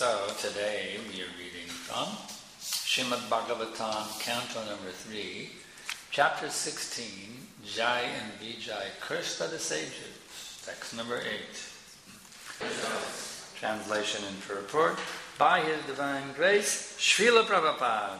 So today we are reading from Srimad Bhagavatam, Canto number 3, Chapter 16, Jai and Vijay, Cursed by the Sages, text number 8. Translation and purport. By His Divine Grace, Srila Prabhupada.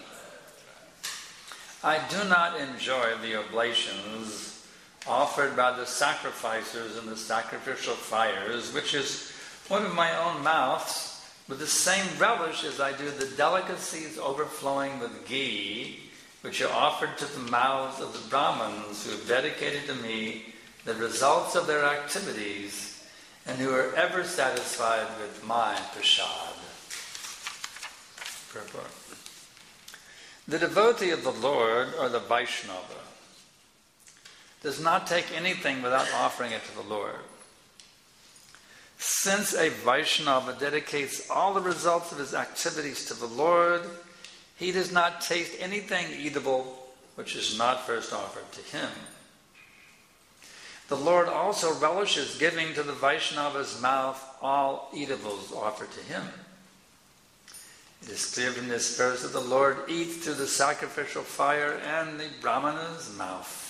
I do not enjoy the oblations offered by the sacrificers in the sacrificial fires, which is one of my own mouths, with the same relish as I do the delicacies overflowing with ghee, which are offered to the mouths of the Brahmins who have dedicated to me the results of their activities and who are ever satisfied with my prasad. Purport. The devotee of the Lord, or the Vaishnava, does not take anything without offering it to the Lord. Since a Vaishnava dedicates all the results of his activities to the Lord, he does not taste anything eatable which is not first offered to him. The Lord also relishes giving to the Vaishnava's mouth all eatables offered to him. It is clear from this verse that the Lord eats through the sacrificial fire and the Brahmana's mouth.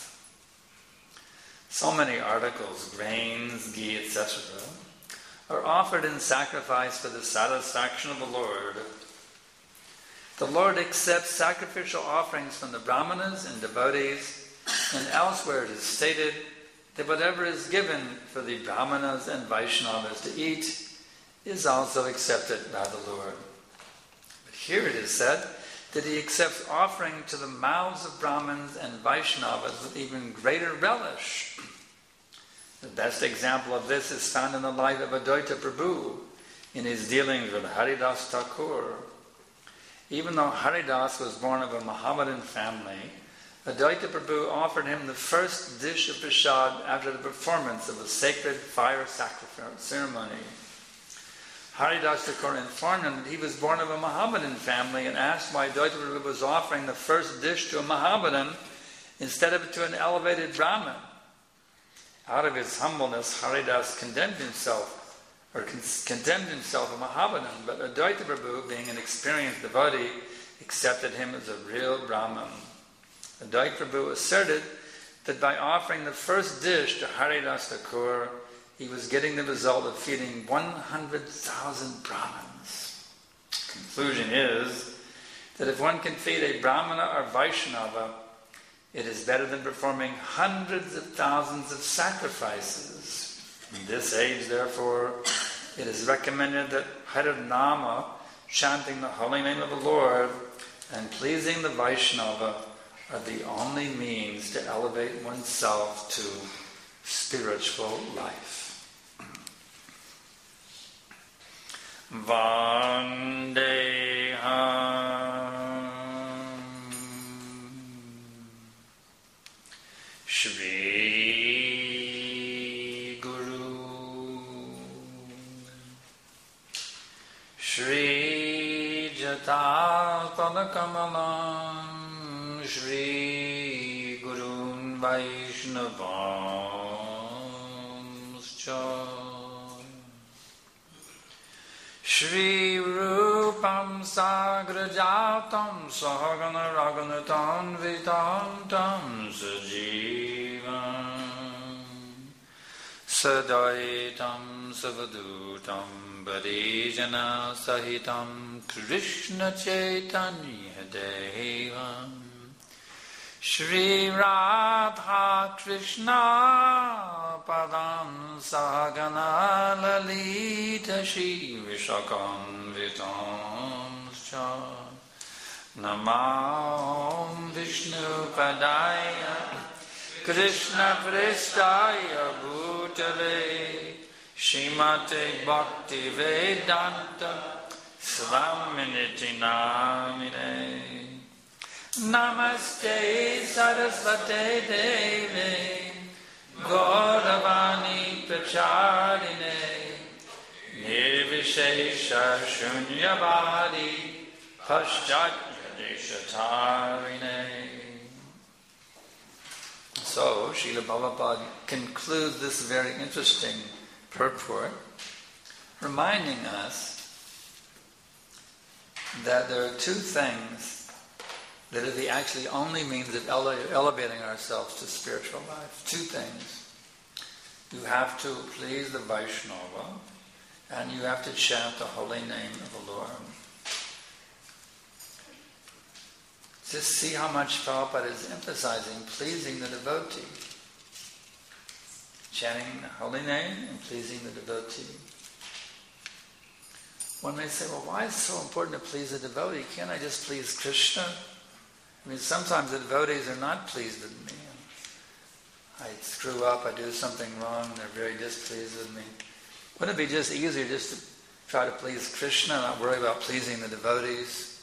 So many articles, grains, ghee, etc., are offered in sacrifice for the satisfaction of the Lord. The Lord accepts sacrificial offerings from the Brahmanas and devotees, and elsewhere it is stated that whatever is given for the Brahmanas and Vaishnavas to eat is also accepted by the Lord. But here it is said that he accepts offering to the mouths of Brahmins and Vaishnavas with even greater relish. The best example of this is found in the life of Advaita Prabhu in his dealings with Haridas Thakur. Even though Haridas was born of a Mohammedan family, Advaita Prabhu offered him the first dish of prasad after the performance of a sacred fire sacrifice ceremony. Haridas Thakur informed him that he was born of a Mohammedan family and asked why Advaita Prabhu was offering the first dish to a Mohammedan instead of to an elevated Brahmin. Out of his humbleness, Haridas condemned himself a Mohammedan, but Advaita Prabhu, being an experienced devotee, accepted him as a real Brahmin. Advaita Prabhu asserted that by offering the first dish to Haridas Thakur, he was getting the result of feeding 100,000 Brahmins. Conclusion is that if one can feed a Brahmana or Vaishnava, it is better than performing hundreds of thousands of sacrifices. In this age, therefore, it is recommended that Harinama, chanting the holy name of the Lord, and pleasing the Vaishnava are the only means to elevate oneself to spiritual life. Vandeham Shri Guru Shri Jata Padakamalam Shri Gurun Vaishnavamscha Shri Rupam Sagrajatam Sahagana Raganatam Vitantam Sajivam Sadaitam Savadutam Barijana Sahitam Krishna Chaitanya Devam Shri Radha Krishna Padam Sahagana Lalita Shri Vishakam Vitamscha Namam Vishnu Padaya Krishna Prestaya Bhutale Shrimate Bhakti Vedanta Svaminiti Namine Namaste Sarasvate Deve Gauravani Pracharine Nirvishesha Shunyavadi Paschatya Deshatarine. So, Srila Prabhupada concludes this very interesting purport, reminding us that there are two things that are the actually only means of elevating ourselves to spiritual life. Two things. You have to please the Vaishnava, and you have to chant the holy name of the Lord. Just see how much Prabhupada is emphasizing pleasing the devotee. Chanting the holy name and pleasing the devotee. One may say, well, why is it so important to please the devotee? Can't I just please Krishna? I mean, sometimes the devotees are not pleased with me. I screw up, I do something wrong, they're very displeased with me. Wouldn't it be just easier just to try to please Krishna and not worry about pleasing the devotees?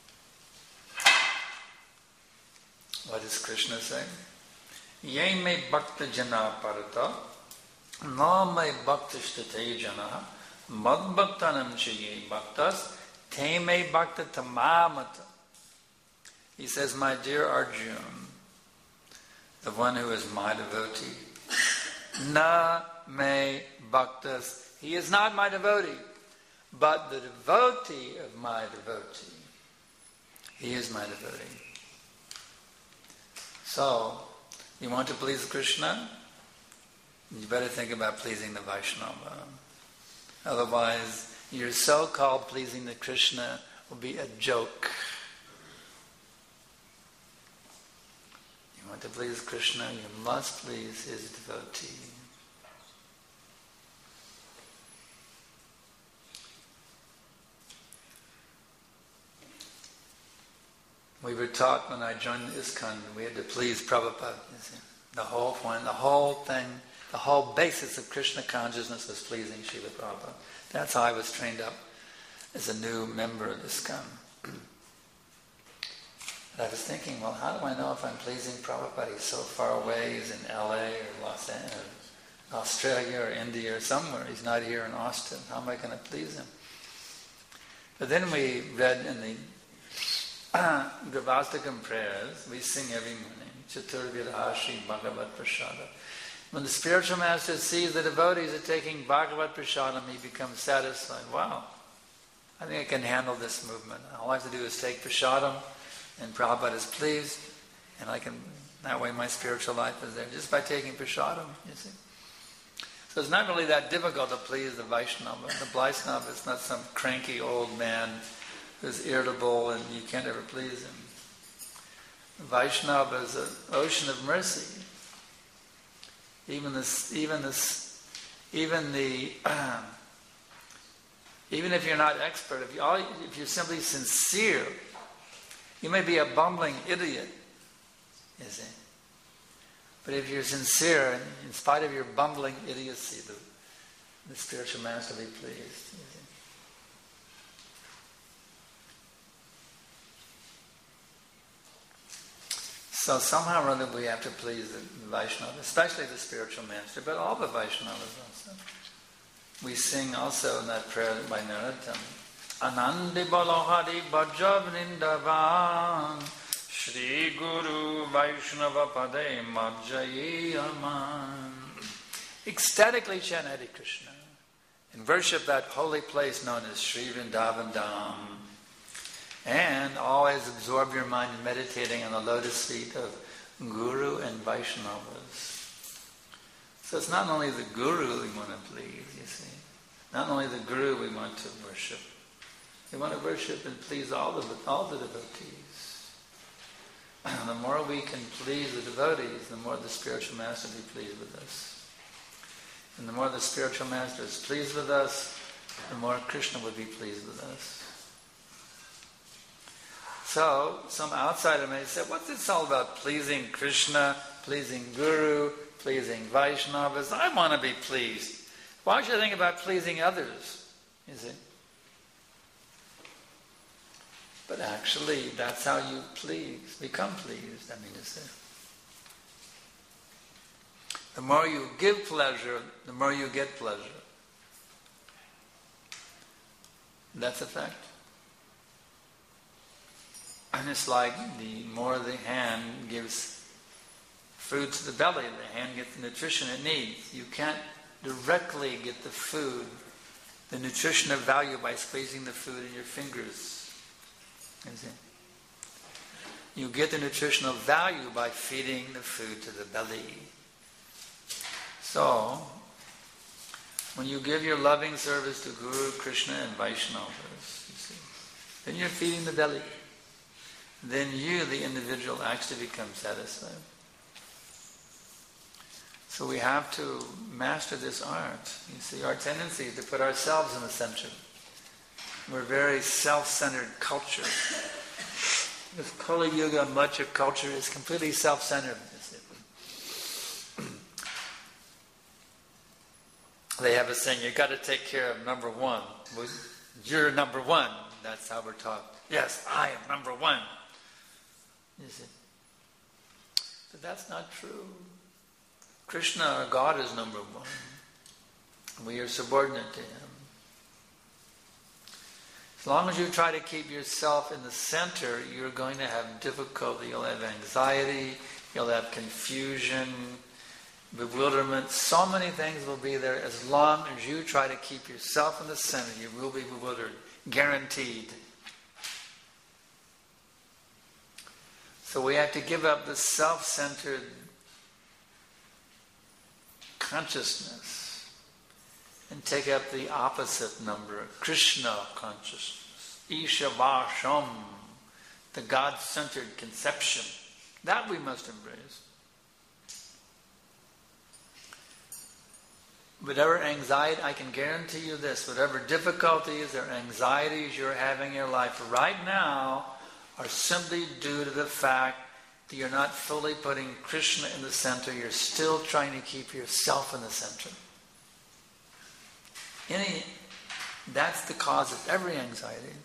What does Krishna say? Ye me bhakta jana parata, na me bhakta shtate jana, mad bhaktanam cha ye bhaktas, te me bhakta tamamata. He says, my dear Arjuna, the one who is my devotee, na me bhaktas, he is not my devotee, but the devotee of my devotee. He is my devotee. So, you want to please Krishna? You better think about pleasing the Vaishnava. Otherwise, your so-called pleasing the Krishna will be a joke. You want to please Krishna, you must please his devotee. We were taught when I joined ISKCON, we had to please Prabhupada. You see. The whole point, the whole thing, the whole basis of Krishna consciousness was pleasing Srila Prabhupada. That's how I was trained up as a new member of ISKCON. And I was thinking, well, how do I know if I'm pleasing Prabhupada? He's so far away, he's in LA or Los Angeles, or Australia or India or somewhere. He's not here in Austin. How am I going to please him? But then we read in the Gravastakam prayers, we sing every morning, Chaturvirashi Bhagavat Prasada. When the spiritual master sees the devotees are taking Bhagavat Prasadam, he becomes satisfied. Wow, I think I can handle this movement. All I have to do is take Prasadam, and Prabhupada is pleased, and I can, that way my spiritual life is there, just by taking Prasadam, you see. So it's not really that difficult to please the Vaishnava. The Vaishnava is not some cranky old man who's irritable and you can't ever please him. The Vaishnava is an ocean of mercy. Even if you're not expert, if you're simply sincere, you may be a bumbling idiot, you see. But if you're sincere, and in spite of your bumbling idiocy, the spiritual master will be pleased. You see. So somehow or other we have to please the Vaishnava, especially the spiritual master, but all the Vaishnavas also. We sing also in that prayer by Narottam, Anandi Balohari Bhaja Vrindavan Shri Guru Vaishnava Pade Madjayi Aman. Ecstatically chant Hare Krishna and worship that holy place known as Sri Vrindavan Dham. And always absorb your mind in meditating on the lotus feet of Guru and Vaishnavas. So it's not only the Guru we want to please, you see. Not only the Guru we want to worship. We want to worship and please all the devotees. The more we can please the devotees, the more the spiritual master will be pleased with us. And the more the spiritual master is pleased with us, the more Krishna would be pleased with us. So, some outsider may say, what's this all about? Pleasing Krishna, pleasing Guru, pleasing Vaishnavas. I want to be pleased. Why should I think about pleasing others? You see? But actually, that's how you become pleased, I mean to say. The more you give pleasure, the more you get pleasure. That's a fact. And it's like the more the hand gives food to the belly, the hand gets the nutrition it needs. You can't directly get the food, the nutrition of value by squeezing the food in your fingers You see? You get the nutritional value by feeding the food to the belly. So, when you give your loving service to Guru, Krishna, and Vaishnavas, you see, then you're feeding the belly. Then you, the individual, actually become satisfied. So we have to master this art. You see, our tendency is to put ourselves in the center. We're a very self-centered culture. This Kali Yuga, much of culture is completely self-centered. They have a saying, you've got to take care of number one. You're number one. That's how we're taught. Yes, I am number one. You see. But that's not true. Krishna, our God, is number one. We are subordinate to Him. As long as you try to keep yourself in the center, you're going to have difficulty. You'll have anxiety, you'll have confusion, bewilderment. So many things will be there. As long as you try to keep yourself in the center, you will be bewildered. Guaranteed. So we have to give up the self-centered consciousness and take up the opposite number, Krishna consciousness, Ishavasham, the God-centered conception. That we must embrace. Whatever anxiety, I can guarantee you this, whatever difficulties or anxieties you're having in your life right now are simply due to the fact that you're not fully putting Krishna in the center. You're still trying to keep yourself in the center. That's the cause of every anxiety.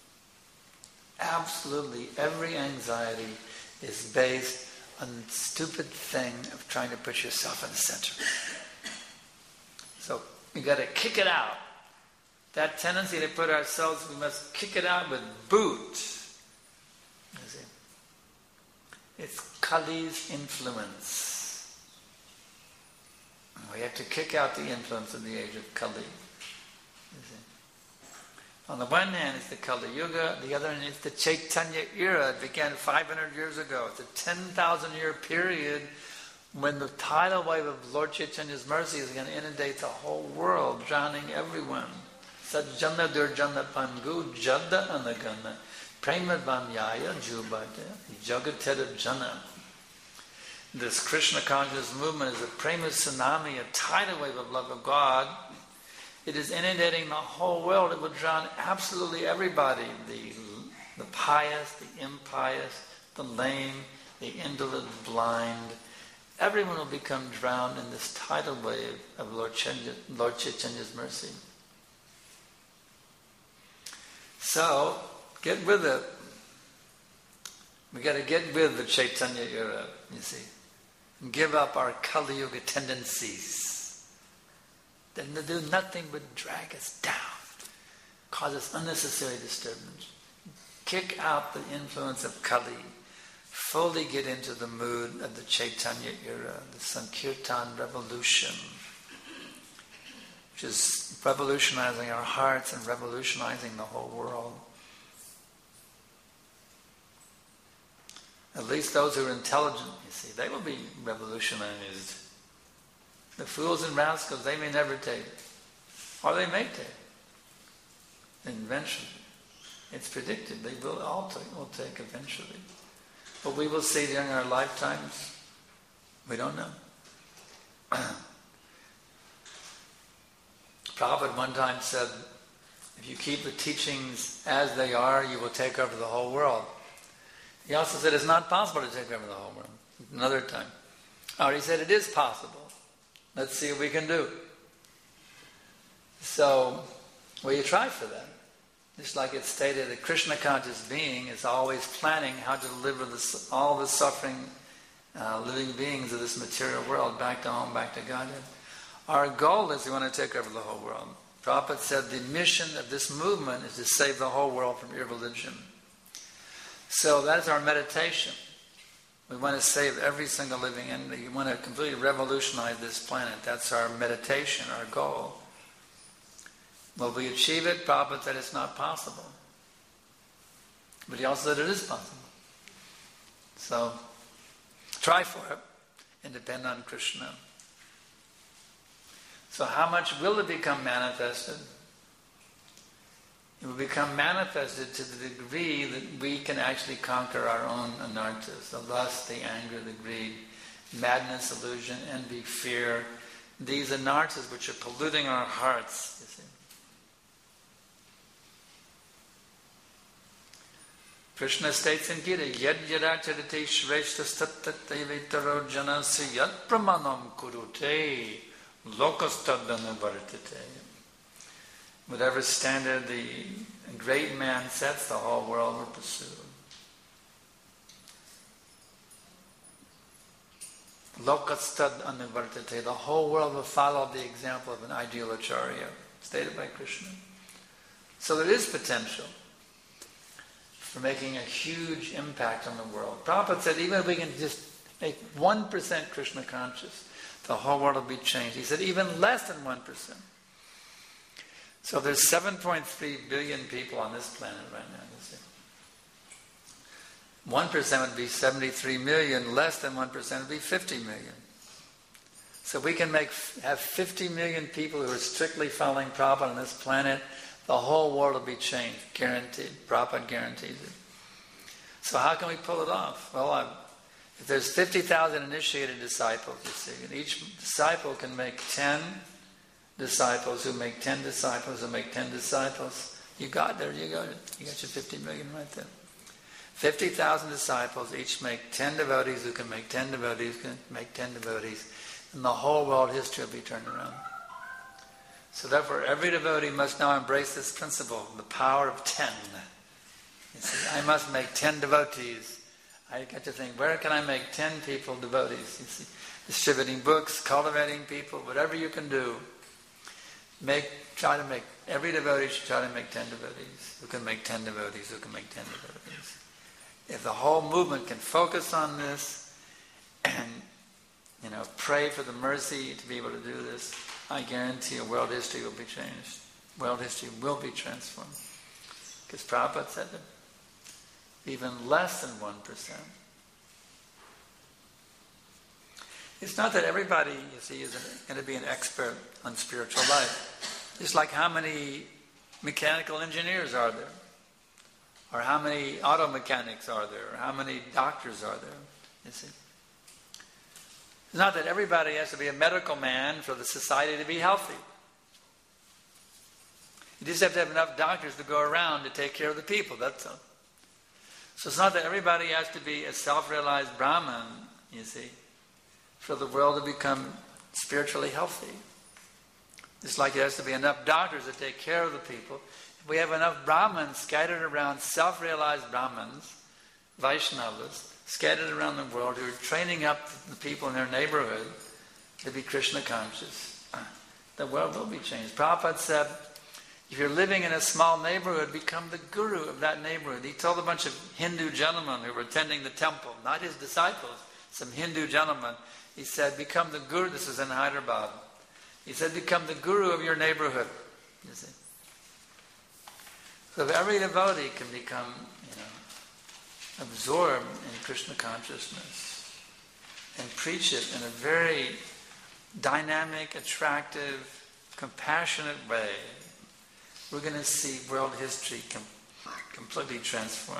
Absolutely every anxiety is based on the stupid thing of trying to put yourself in the center. So you got to kick it out. That tendency to put ourselves, we must kick it out with boot. You see? It's Kali's influence. We have to kick out the influence of the age of Kali. You see? On the one hand, it's the Kali Yuga. The other hand, it's the Chaitanya era. It began 500 years ago. It's a 10,000-year period when the tidal wave of Lord Chaitanya's mercy is going to inundate the whole world, drowning everyone. Sajjana durjana pangu jadda anagana prema vanyaya jubade jagatera jana. This Krishna conscious movement is a prema tsunami, a tidal wave of love of God. It is inundating the whole world. It will drown absolutely everybody. The pious, the impious, the lame, the indolent, the blind. Everyone will become drowned in this tidal wave of Lord Chaitanya's mercy. So, get with it. We got to get with the Chaitanya era, you see. And give up our Kali Yuga tendencies. Then they do nothing but drag us down, cause us unnecessary disturbance. Kick out the influence of Kali. Fully get into the mood of the Chaitanya era, the Sankirtan revolution, which is revolutionizing our hearts and revolutionizing the whole world. At least those who are intelligent, you see, they will be revolutionized. The fools and rascals, they may never take it. Or they may take it. Eventually. It's predicted they will all take eventually. But we will see during our lifetimes, we don't know. Prabhupada one time said, if you keep the teachings as they are, you will take over the whole world. He also said it's not possible to take over the whole world. Another time. Or he said it is possible. Let's see what we can do. So, well, you try for that. Just like it's stated, a Krishna conscious being is always planning how to deliver all the suffering living beings of this material world back to home, back to Godhead. Our goal is we want to take over the whole world. Prabhupada said the mission of this movement is to save the whole world from irreligion. So that is our meditation. We want to save every single living entity. We want to completely revolutionize this planet. That's our meditation, our goal. Will we achieve it? Prabhupada said it's not possible. But he also said it is possible. So, try for it and depend on Krishna. So how much will it become manifested? It will become manifested to the degree that we can actually conquer our own anarthas, the lust, the anger, the greed, madness, illusion, envy, fear, these anarthas which are polluting our hearts, you see. Krishna states in Gita, Yad yadacharite shreshta sattatevetaro janasi yad pramanam kurute lokastadana vartate. Whatever standard the great man sets, the whole world will pursue. Lokastad anivartate. The whole world will follow the example of an ideal acharya, stated by Krishna. So there is potential for making a huge impact on the world. Prabhupada said even if we can just make 1% Krishna conscious, the whole world will be changed. He said even less than 1%. So there's 7.3 billion people on this planet right now, you see. 1% would be 73 million, less than 1% would be 50 million. So we can have 50 million people who are strictly following Prabhupada on this planet, the whole world will be changed, guaranteed. Prabhupada guarantees it. So how can we pull it off? Well, if there's 50,000 initiated disciples, you see, and each disciple can make 10 disciples who make 10 disciples who make 10 disciples. You got there, you got it. You got your 50 million right there. 50,000 disciples, each make 10 devotees who can make 10 devotees, who can make 10 devotees, and the whole world history will be turned around. So therefore, every devotee must now embrace this principle, the power of 10. You see, I must make 10 devotees. I got to think, where can I make 10 people devotees? You see, distributing books, cultivating people, whatever you can do. Try to make, every devotee should try to make 10 devotees. Who can make 10 devotees? Who can make 10 devotees? If the whole movement can focus on this and, pray for the mercy to be able to do this, I guarantee you world history will be changed. World history will be transformed. Because Prabhupada said that even less than 1%. It's not that everybody, you see, is going to be an expert on spiritual life. Just like how many mechanical engineers are there? Or how many auto mechanics are there? Or how many doctors are there? You see? It's not that everybody has to be a medical man for the society to be healthy. You just have to have enough doctors to go around to take care of the people, that's all. So it's not that everybody has to be a self-realized Brahman, you see, for the world to become spiritually healthy. It's like there has to be enough doctors to take care of the people. If we have enough Brahmins scattered around, self-realized Brahmins, Vaishnavas, scattered around the world who are training up the people in their neighborhood to be Krishna conscious, the world will be changed. Prabhupada said, if you're living in a small neighborhood, become the guru of that neighborhood. He told a bunch of Hindu gentlemen who were attending the temple, not his disciples, some Hindu gentlemen. He said, become the guru. This is in Hyderabad. He said, become the guru of your neighborhood. You see. So if every devotee can become, absorbed in Krishna consciousness and preach it in a very dynamic, attractive, compassionate way, we're going to see world history completely transform.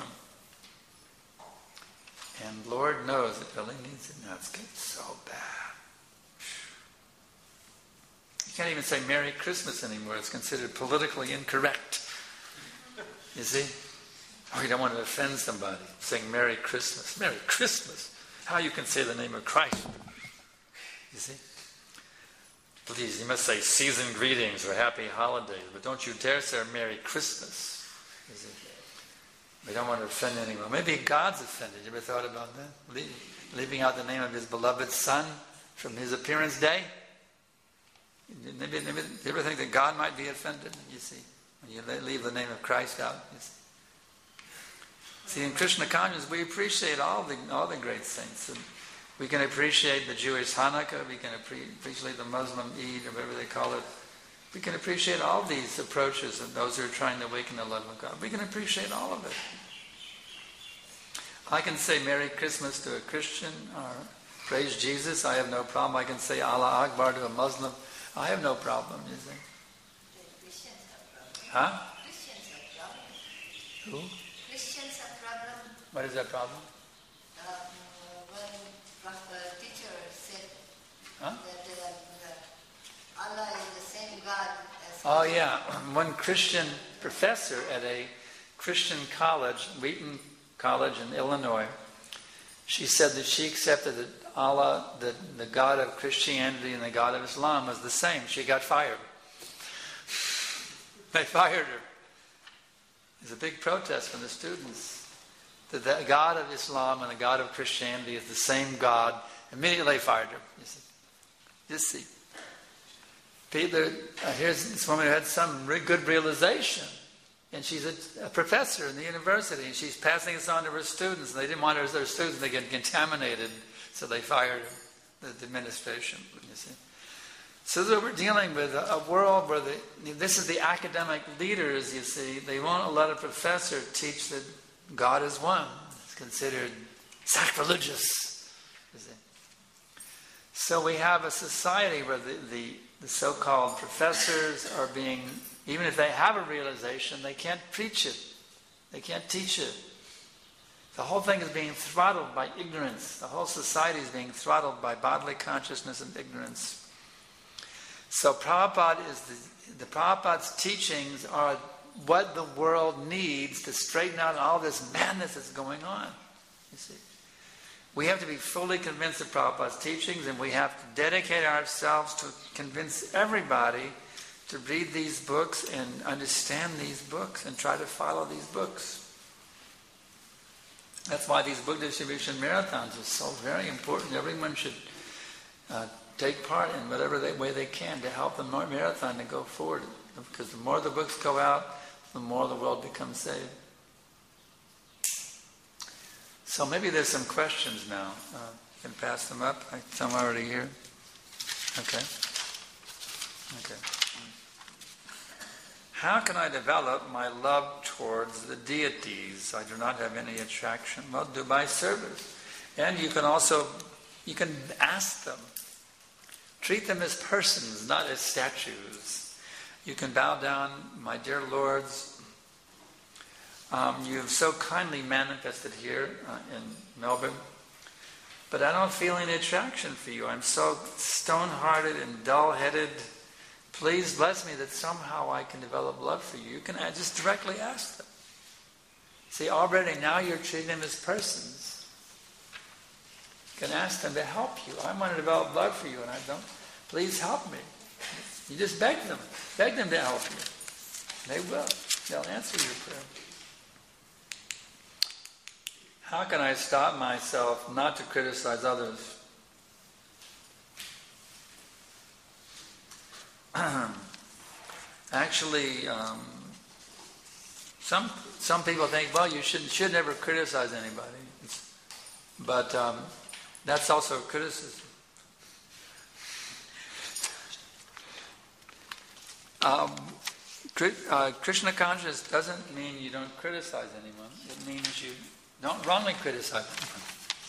And Lord knows it really needs it now. It's getting so bad. You can't even say Merry Christmas anymore. It's considered politically incorrect. You see? Oh, you don't want to offend somebody saying Merry Christmas. Merry Christmas? How you can say the name of Christ? You see? Please, you must say season greetings or happy holidays, but don't you dare say Merry Christmas. You see? We don't want to offend anyone. Maybe God's offended. You ever thought about that? Leaving out the name of his beloved Son from his appearance day? You ever think that God might be offended? You see, when you leave the name of Christ out. You see, in Krishna consciousness, we appreciate all the great saints. And we can appreciate the Jewish Hanukkah. We can appreciate the Muslim Eid, or whatever they call it. We can appreciate all these approaches of those who are trying to awaken the love of God. We can appreciate all of it. I can say Merry Christmas to a Christian or Praise Jesus. I have no problem. I can say Allah Akbar to a Muslim. I have no problem, you see. Christians have problem. Huh? Christians have problem. Who? Christians have problem. What is that problem? When the teacher said Huh? that Allah is the same God as... Oh yeah, one Christian professor at a Christian college, Wheaton College in Illinois, she said that she accepted that Allah, the God of Christianity and the God of Islam was the same. She got fired. They fired her. There's a big protest from the students. That the God of Islam and the God of Christianity is the same God. Immediately they fired her. You see. Just see. Here's this woman who had some good realization. And she's a professor in the university. And she's passing this on to her students. And they didn't want their students to get contaminated. So they fired her, the administration. You see. So we're dealing with a world where this is the academic leaders, you see. They won't let a professor teach that God is one. It's considered sacrilegious. You see. So we have a society where the so-called professors are being, even if they have a realization, they can't preach it. They can't teach it. The whole thing is being throttled by ignorance. The whole society is being throttled by bodily consciousness and ignorance. So Prabhupada's teachings are what the world needs to straighten out all this madness that's going on. You see, we have to be fully convinced of Prabhupada's teachings, and we have to dedicate ourselves to convince everybody to read these books and understand these books and try to follow these books. That's why these book distribution marathons are so very important. Everyone should take part in whatever way they can to help the marathon to go forward. Because the more the books go out, the more the world becomes saved. So maybe there's some questions now. You can pass them up. Some are already here. Okay. How can I develop my love towards the deities? I do not have any attraction. Well, do by service. And you can ask them. Treat them as persons, not as statues. You can bow down, my dear lords. You've so kindly manifested here in Melbourne, but I don't feel any attraction for you. I'm so stone-hearted and dull-headed. Please bless me that somehow I can develop love for you. You can just directly ask them. See, already now you're treating them as persons. You can ask them to help you. I want to develop love for you and I don't. Please help me. You just beg them. Beg them to help you. They will. They'll answer your prayer. How can I stop myself not to criticize others? Actually, some people think, well, you should never criticize anybody. But that's also criticism. Krishna consciousness doesn't mean you don't criticize anyone. It means you don't wrongly criticize anyone.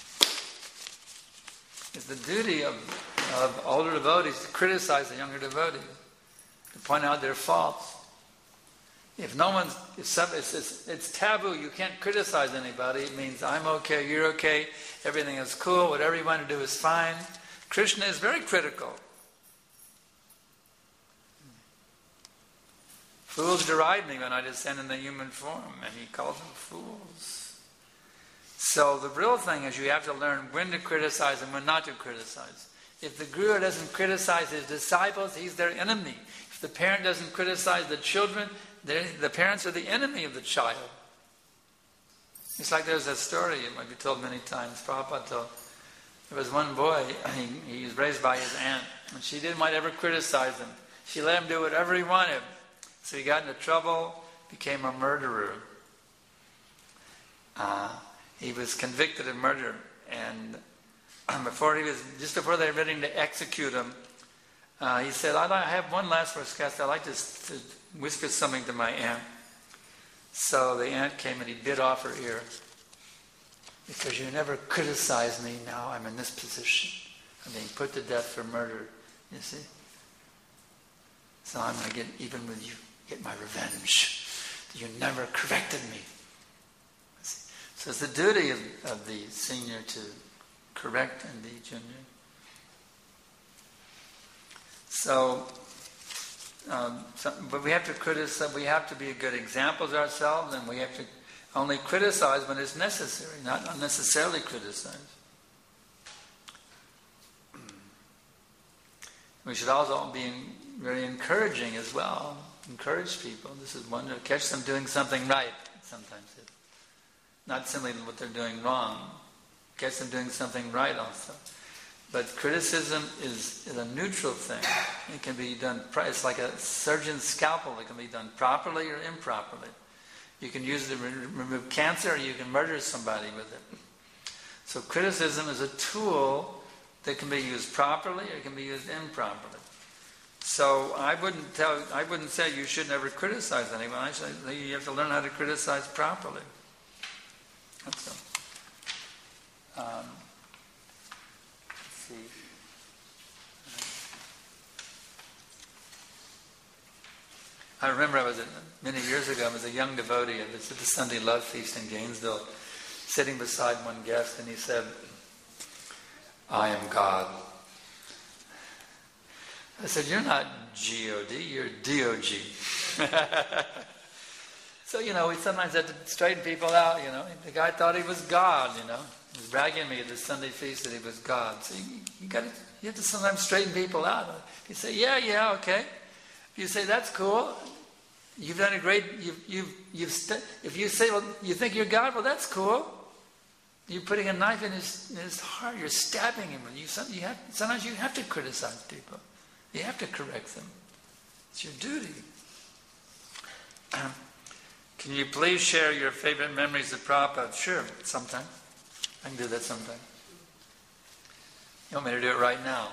It's the duty of older devotees to criticize the younger devotees, to point out their faults. It's taboo, you can't criticize anybody. It means I'm okay, you're okay, everything is cool, whatever you want to do is fine. Krishna is very critical. Fools deride me when I descend in the human form, and he calls them fools. So the real thing is you have to learn when to criticize and when not to criticize. If the guru doesn't criticize his disciples, he's their enemy. If the parent doesn't criticize the children, the parents are the enemy of the child. It's like there's a story, it might be told many times, Prabhupada told. There was one boy, he was raised by his aunt, and she didn't want to ever criticize him. She let him do whatever he wanted. So he got into trouble, became a murderer. He was convicted of murder, and just before they were ready to execute him, he said, I have one last request. I'd like to whisper something to my aunt. So the aunt came and he bit off her ear. because you never criticized me, now I'm in this position. I'm being put to death for murder, you see? So I'm going to get even with you, get my revenge. You never corrected me. So it's the duty of the senior to correct and the junior. So, but we have to criticize, we have to be good examples ourselves, and we have to only criticize when it's necessary, not unnecessarily criticize. We should also be very encouraging as well. Encourage people. This is one to catch them doing something right sometimes. Not simply what they're doing wrong. Catch them doing something right also. But criticism is a neutral thing. It can be done, it's like a surgeon's scalpel. It can be done properly or improperly. You can use it to remove cancer, or you can murder somebody with it. So criticism is a tool that can be used properly or it can be used improperly. So I wouldn't say you should never criticize anyone. I say you have to learn how to criticize properly. That's all. Let's see. I remember many years ago, I was a young devotee. I was at the Sunday Love Feast in Gainesville, sitting beside one guest, and he said, "I am God." I said, "You're not G-O-D, you're D-O-G." So, we sometimes have to straighten people out, The guy thought he was God, He was bragging to me at the Sunday feast that he was God. So you have to sometimes straighten people out. You say, yeah, okay. You say, that's cool. You've done a great, if you say, well, you think you're God, well, that's cool. You're putting a knife in his heart. You're stabbing him. Sometimes you have to criticize people. You have to correct them. It's your duty. Can you please share your favorite memories of Prabhupada? Sure, sometime. I can do that sometime. You want me to do it right now?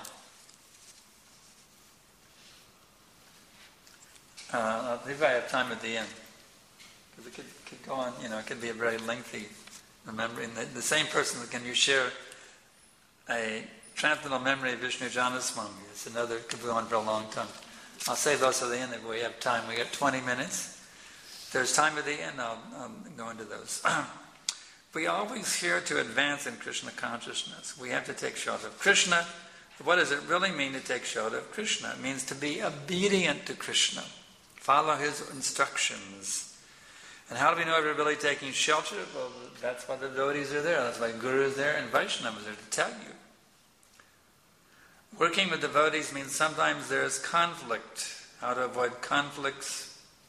I'll see if I have time at the end. Because it could go on, it could be a very lengthy remembering. The same person, can you share a transcendental memory of Vishnu Janaswami? It's another, could go on for a long time. I'll save those at the end if we have time. We got 20 minutes. If there's time at the end, I'll go into those. We always here to advance in Krishna consciousness. We have to take shelter of Krishna. What does it really mean to take shelter of Krishna? It means to be obedient to Krishna. Follow his instructions. And how do we know if we're really taking shelter? Well, that's why the devotees are there. That's why Guru is there and Vaishnava is there to tell you. Working with devotees means sometimes there's conflict. How to avoid conflicts?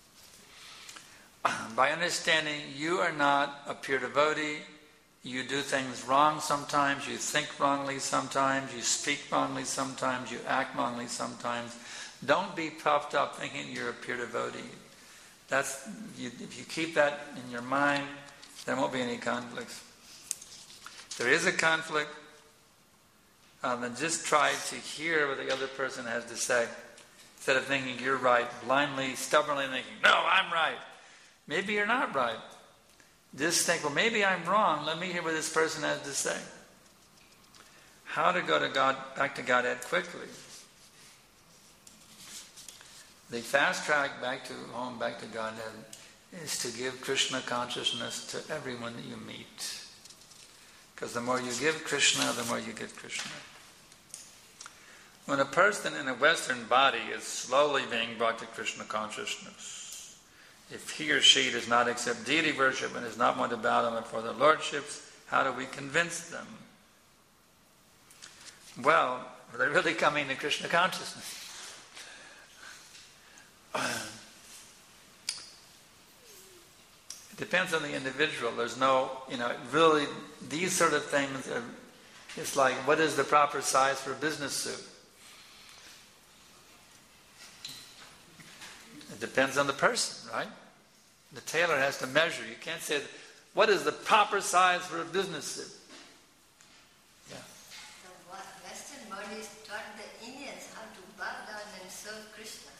By understanding you are not a pure devotee, you do things wrong sometimes, you think wrongly sometimes, you speak wrongly sometimes, you act wrongly sometimes. Don't be puffed up thinking you're a pure devotee. If you keep that in your mind, there won't be any conflicts. If there is a conflict, then just try to hear what the other person has to say. Instead of thinking you're right, blindly, stubbornly thinking, no, I'm right. Maybe you're not right. Just think, well, maybe I'm wrong. Let me hear what this person has to say. How to go to God, back to Godhead quickly. The fast track back to home, back to Godhead, is to give Krishna consciousness to everyone that you meet. Because the more you give Krishna, the more you get Krishna. When a person in a Western body is slowly being brought to Krishna consciousness, if he or she does not accept deity worship and is not one to bow down before their lordships, how do we convince them? Well, are they really coming to Krishna consciousness? It depends on the individual. There's no, really, these sort of things are, it's like, what is the proper size for a business suit? It depends on the person, right? The tailor has to measure. You can't say, what is the proper size for a business suit? Yeah. The Western bodies taught the Indians how to bow down and serve Krishna.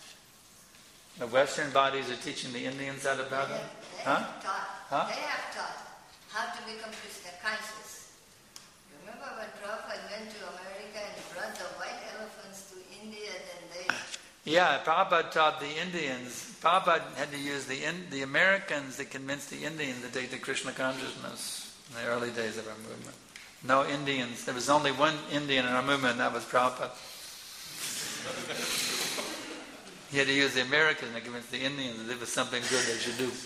The Western bodies are teaching the Indians how to bow down? They have taught. how to become Krishna conscious. Remember when Prabhupada went to America and brought the white elephants to India, then they... Yeah, Prabhupada taught the Indians. Prabhupada had to use the Americans to convince the Indians to take the Krishna consciousness in the early days of our movement. No Indians. There was only one Indian in our movement, and that was Prabhupada. He had to use the Americans to convince the Indians that it was something good they should do.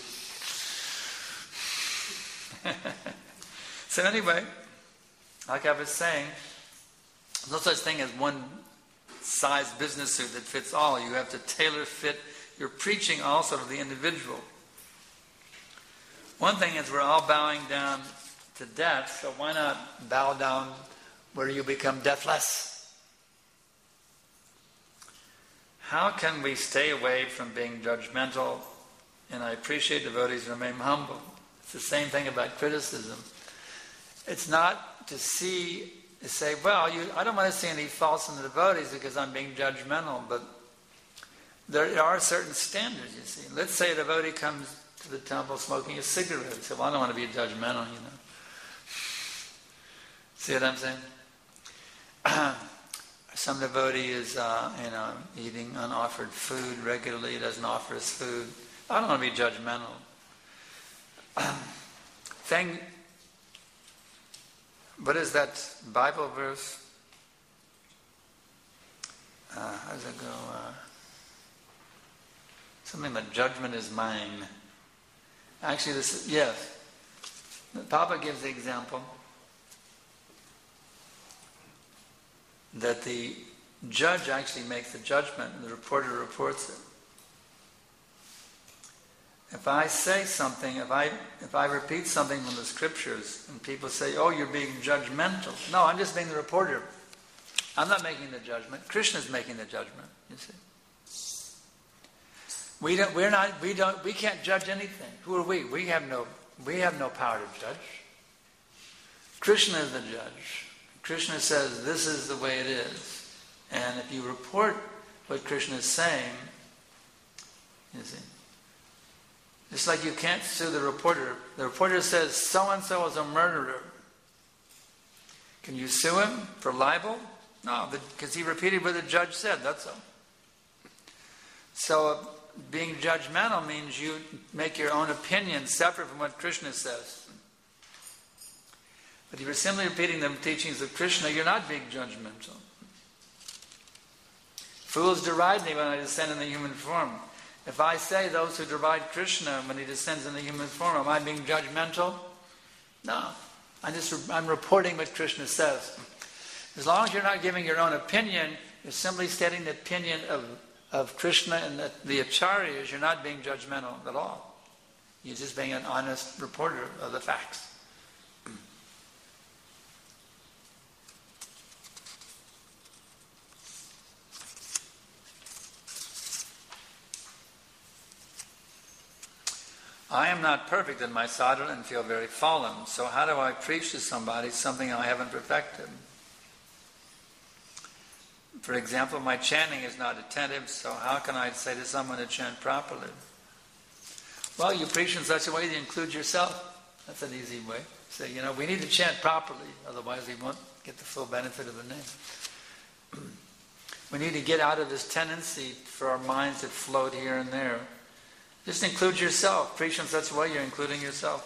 So anyway, like I was saying, no such thing as one size business suit that fits all. You have to tailor fit your preaching also to the individual. One thing is we're all bowing down to death, so why not bow down where you become deathless? How can we stay away from being judgmental? And I appreciate devotees remain humble. It's the same thing about criticism. It's not to say, well, I don't want to see any faults in the devotees because I'm being judgmental, but there are certain standards, you see. Let's say a devotee comes to the temple smoking a cigarette. So, well, I don't want to be judgmental, See what I'm saying? Some devotee is, eating unoffered food regularly, doesn't offer us food. I don't want to be judgmental. What is that Bible verse? How does it go? Something about judgment is mine. Actually, yes. Papa gives the example that the judge actually makes the judgment and the reporter reports it. If I say something, if I repeat something from the scriptures and people say, oh, you're being judgmental. No, I'm just being the reporter. I'm not making the judgment. Krishna's making the judgment, you see. We can't judge anything. Who are we? We have no power to judge. Krishna is the judge. Krishna says this is the way it is. And if you report what Krishna is saying, you see, just like you can't sue the reporter. The reporter says, so-and-so is a murderer. Can you sue him for libel? No, because he repeated what the judge said, that's all. So being judgmental means you make your own opinion separate from what Krishna says. But if you're simply repeating the teachings of Krishna, you're not being judgmental. Fools deride me when I descend in the human form. If I say those who deride Krishna when he descends in the human form, am I being judgmental? No. I'm reporting what Krishna says. As long as you're not giving your own opinion, you're simply stating the opinion of Krishna and the acharyas, you're not being judgmental at all. You're just being an honest reporter of the facts. I am not perfect in my sadhana and feel very fallen. So how do I preach to somebody something I haven't perfected? For example, my chanting is not attentive, so how can I say to someone to chant properly? Well, you preach in such a way that you include yourself. That's an easy way. Say, we need to chant properly, otherwise we won't get the full benefit of the name. We need to get out of this tendency for our minds to float here and there. Just include yourself. Preach in such a way you're including yourself.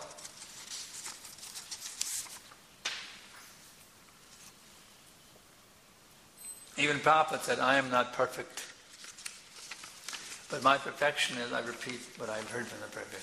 Even Prabhupada said, I am not perfect. But my perfection is I repeat what I've heard from the perfect.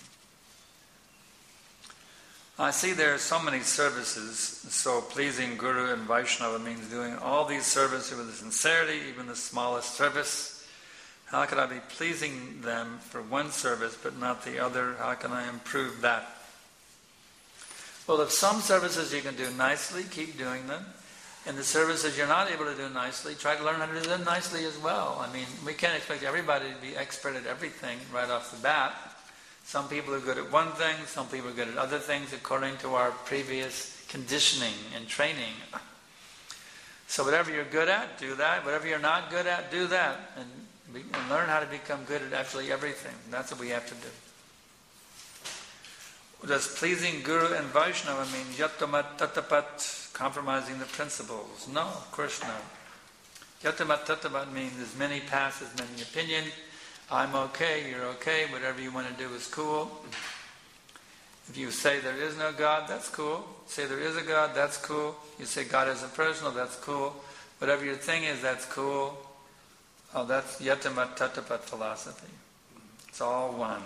I see there are so many services, so pleasing Guru and Vaishnava means doing all these services with sincerity, even the smallest service. How can I be pleasing them for one service but not the other? How can I improve that? Well, if some services you can do nicely, keep doing them. And the services you're not able to do nicely, try to learn how to do them nicely as well. I mean, we can't expect everybody to be expert at everything right off the bat. Some people are good at one thing, some people are good at other things according to our previous conditioning and training. So whatever you're good at, do that. Whatever you're not good at, do that. And learn how to become good at actually everything. That's what we have to do. Does pleasing Guru and Vaishnava mean yatamat tatapat, compromising the principles? No, of course not. Yatamat tatapat means as many paths, as many opinion. I'm okay, you're okay, whatever you want to do is cool. If you say there is no God, that's cool. Say there is a God, that's cool. You say God isn't personal, that's cool. Whatever your thing is, that's cool. Oh, that's yatamat tatapat philosophy. It's all one.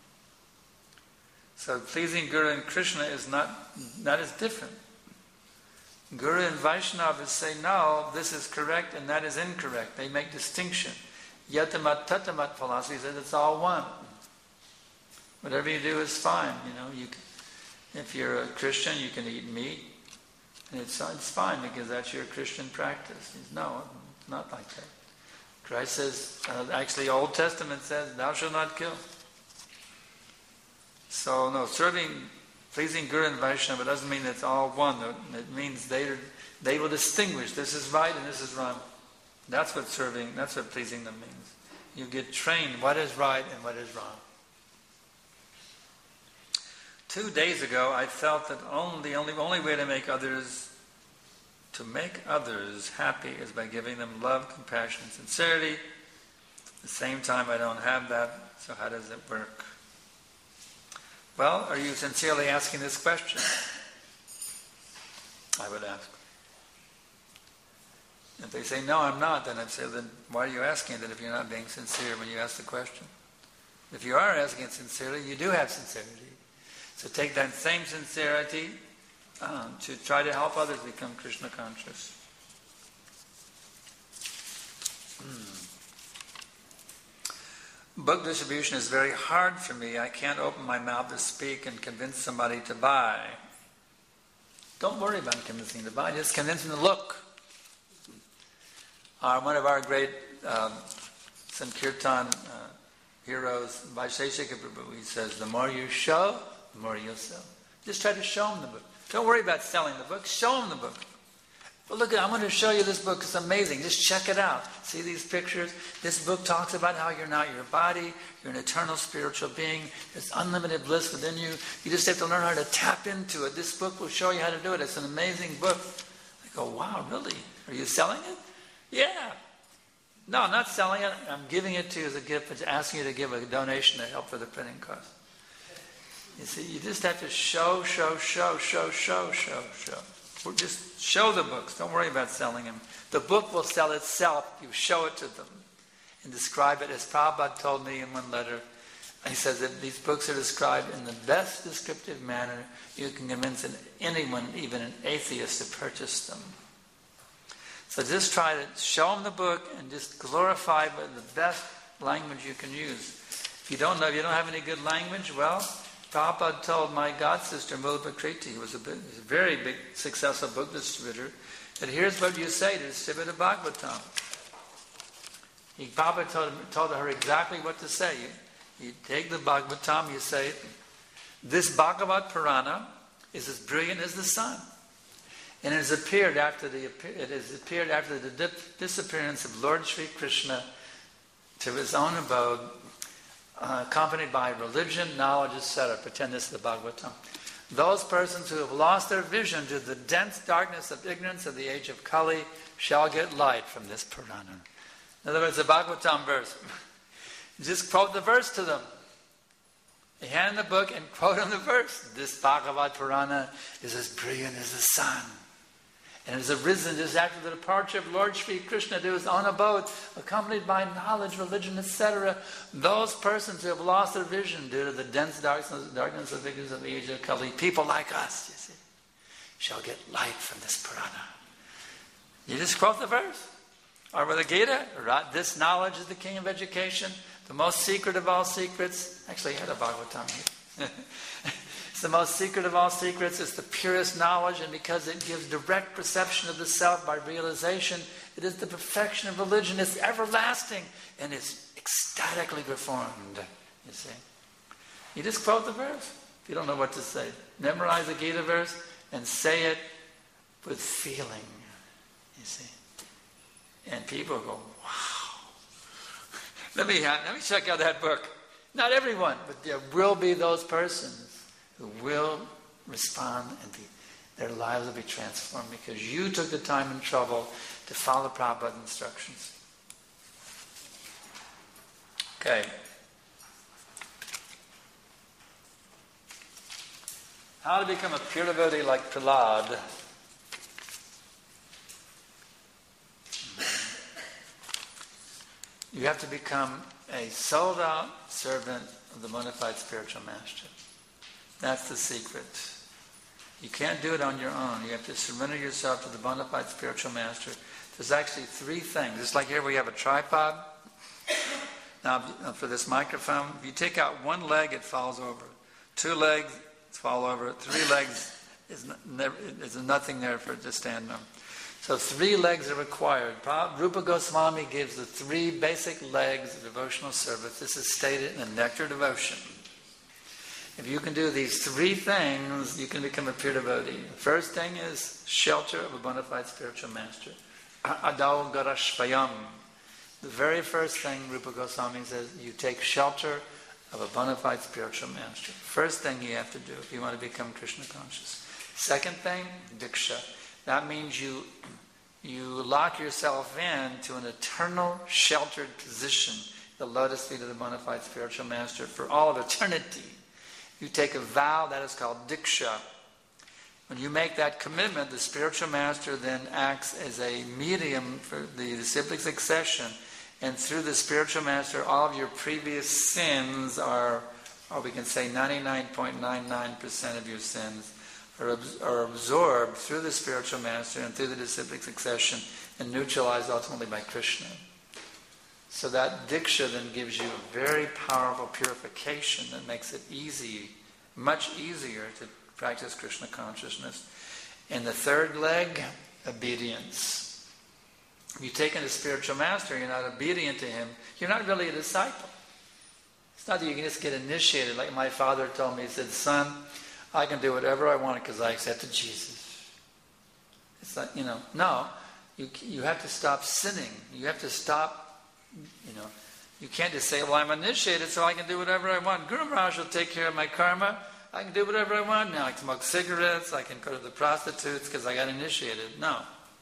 So pleasing Guru and Krishna is not as different. Guru and Vaishnavas say, no, this is correct and that is incorrect. They make distinction. Yatamat tatamat philosophy says it's all one. Whatever you do is fine. If you're a Christian, you can eat meat, and it's fine because that's your Christian practice. No, it's not like that. Christ says, actually, Old Testament says, "Thou shalt not kill." So no, pleasing Guru and Vaishnava doesn't mean it's all one. It means they will distinguish. This is right and this is wrong. That's what pleasing them means. You get trained what is right and what is wrong. 2 days ago, I felt that the only way to make others happy is by giving them love, compassion, and sincerity. At the same time, I don't have that, so how does it work? Well, are you sincerely asking this question? I would ask. If they say, no, I'm not, then I'd say, then why are you asking it if you're not being sincere when you ask the question? If you are asking it sincerely, you do have sincerity. So take that same sincerity to try to help others become Krishna conscious. Book distribution is very hard for me. I can't open my mouth to speak and convince somebody to buy. Don't worry about convincing them to buy. Just convince them to look. One of our great Sankirtan heroes, Vaisheshika Prabhu, he says, the more you show, the more you'll sell. Just try to show them the book. Don't worry about selling the book. Show them the book. Well, look, I'm going to show you this book. It's amazing. Just check it out. See these pictures? This book talks about how you're not your body. You're an eternal spiritual being. There's unlimited bliss within you. You just have to learn how to tap into it. This book will show you how to do it. It's an amazing book. I go, wow, really? Are you selling it? Yeah. No, I'm not selling it. I'm giving it to you as a gift. It's asking you to give a donation to help for the printing cost. You see, you just have to show. Just show the books. Don't worry about selling them. The book will sell itself if you show it to them and describe it. As Prabhupada told me in one letter, he says that these books are described in the best descriptive manner you can convince anyone, even an atheist, to purchase them. So just try to show them the book and just glorify it with the best language you can use. If you don't have any good language, well, Prabhupada told my god-sister, Mulpakriti, who was a very big, successful book distributor, that here's what you say to distribute a Bhagavatam. Prabhupada told her exactly what to say. You take the Bhagavatam, you say, this Bhagavad Purana is as brilliant as the sun. And it has appeared after the disappearance of Lord Sri Krishna to his own abode, accompanied by religion, knowledge, etc. Pretend this is the Bhagavatam. Those persons who have lost their vision to the dense darkness of ignorance of the age of Kali shall get light from this Purana. In other words, the Bhagavatam verse. Just quote the verse to them. You hand the book and quote them the verse. This Bhagavad Purana is as brilliant as the sun. And it has arisen just after the departure of Lord Sri Krishna to his own abode, accompanied by knowledge, religion, etc. Those persons who have lost their vision due to the dense darkness of ignorance of the age of Kali, people like us, you see, shall get light from this Purana. You just quote the verse. Or with the Gita, this knowledge is the king of education, the most secret of all secrets. Actually, I had a Bhagavatam here. It's the most secret of all secrets. It's the purest knowledge, and because it gives direct perception of the self by realization, it is the perfection of religion. It's everlasting, and it's ecstatically reformed. You see, you just quote the verse. If you don't know what to say, memorize the Gita verse and say it with feeling. You see, and people go, "Wow! Let me check out that book." Not everyone, but there will be those persons who will respond and their lives will be transformed because you took the time and trouble to follow Prabhupada's instructions. Okay. How to become a pure devotee like Prahlad. You have to become a sold-out servant of the bona fide spiritual master. That's the secret. You can't do it on your own. You have to surrender yourself to the bona fide spiritual master. There's actually three things. Just like here we have a tripod. Now, for this microphone, if you take out one leg, it falls over. 2 legs, it falls over. 3 legs, is nothing there for it to stand on. So 3 legs are required. Rupa Goswami gives the 3 basic legs of devotional service. This is stated in the Nectar Devotion. If you can do these 3 things, you can become a pure devotee. The first thing is shelter of a bona fide spiritual master. Adau Garashvayam. The very first thing Rupa Goswami says, you take shelter of a bona fide spiritual master. First thing you have to do if you want to become Krishna conscious. Second thing, Diksha. That means you lock yourself in to an eternal sheltered position, the lotus feet of the bona fide spiritual master for all of eternity. You take a vow that is called Diksha. When you make that commitment, the spiritual master then acts as a medium for the disciplic succession, and through the spiritual master, all of your previous sins or we can say 99.99% of your sins, are absorbed through the spiritual master and through the disciplic succession and neutralized ultimately by Krishna. So that Diksha then gives you a very powerful purification that makes it easy, much easier to practice Krishna consciousness. And the third leg, obedience. If you take in a spiritual master, you're not obedient to him, you're not really a disciple. It's not that you can just get initiated. Like my father told me, he said, son, I can do whatever I want because I accepted Jesus. It's like, no, you have to stop sinning. You have to stop, you can't just say, well, I'm initiated so I can do whatever I want. Guru Maharaj will take care of my karma. I can do whatever I want now. I can smoke cigarettes. I can go to the prostitutes because I got initiated. No.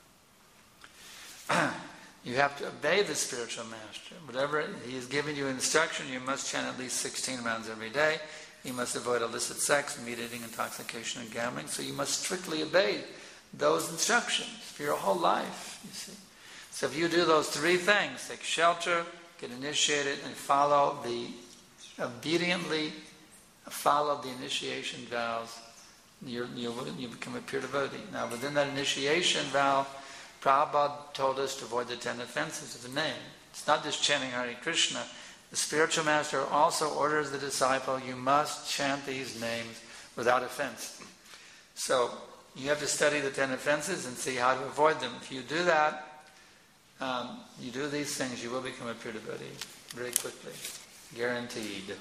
You have to obey the spiritual master. Whatever he has given you instruction, you must chant at least 16 rounds every day. You must avoid illicit sex, meat eating, intoxication, and gambling. So you must strictly obey those instructions for your whole life, you see. So if you do those 3 things, take shelter, get initiated, and obediently follow the initiation vows, you become a pure devotee. Now within that initiation vow, Prabhupada told us to avoid the 10 offenses of the name. It's not just chanting Hare Krishna. The spiritual master also orders the disciple, you must chant these names without offense. So you have to study the 10 offenses and see how to avoid them. If you do that, you do these things, you will become a pure devotee very quickly. Guaranteed.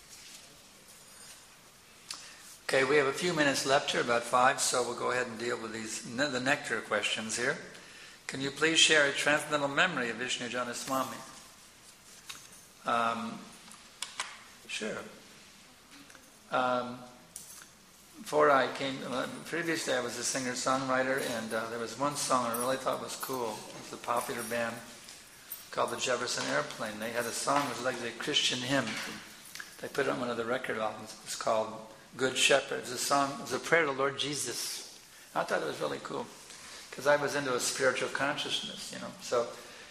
Okay, we have a few minutes left here, about 5, so we'll go ahead and deal with the nectar questions here. Can you please share a transcendental memory of Vishnu Jana Swami? Sure. Before I came, previously I was a singer-songwriter, and there was one song I really thought was cool. It was a popular band called the Jefferson Airplane. They had a song that was like a Christian hymn. They put it on one of the record albums. It was called Good Shepherd. It was a song, it was a prayer to Lord Jesus. I thought it was really cool, because I was into a spiritual consciousness, So,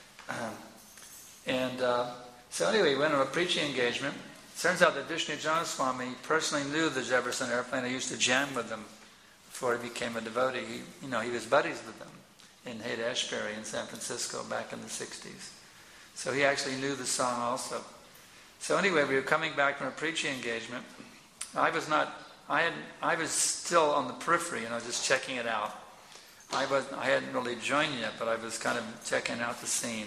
so anyway, we went on a preaching engagement. It turns out that Vishnu Jana Swami personally knew the Jefferson Airplane. He used to jam with them before he became a devotee. He was buddies with them in Haight-Ashbury in San Francisco back in the 60s. So he actually knew the song also. So anyway, we were coming back from a preaching engagement. I was still on the periphery, just checking it out. I hadn't really joined yet, but I was kind of checking out the scene.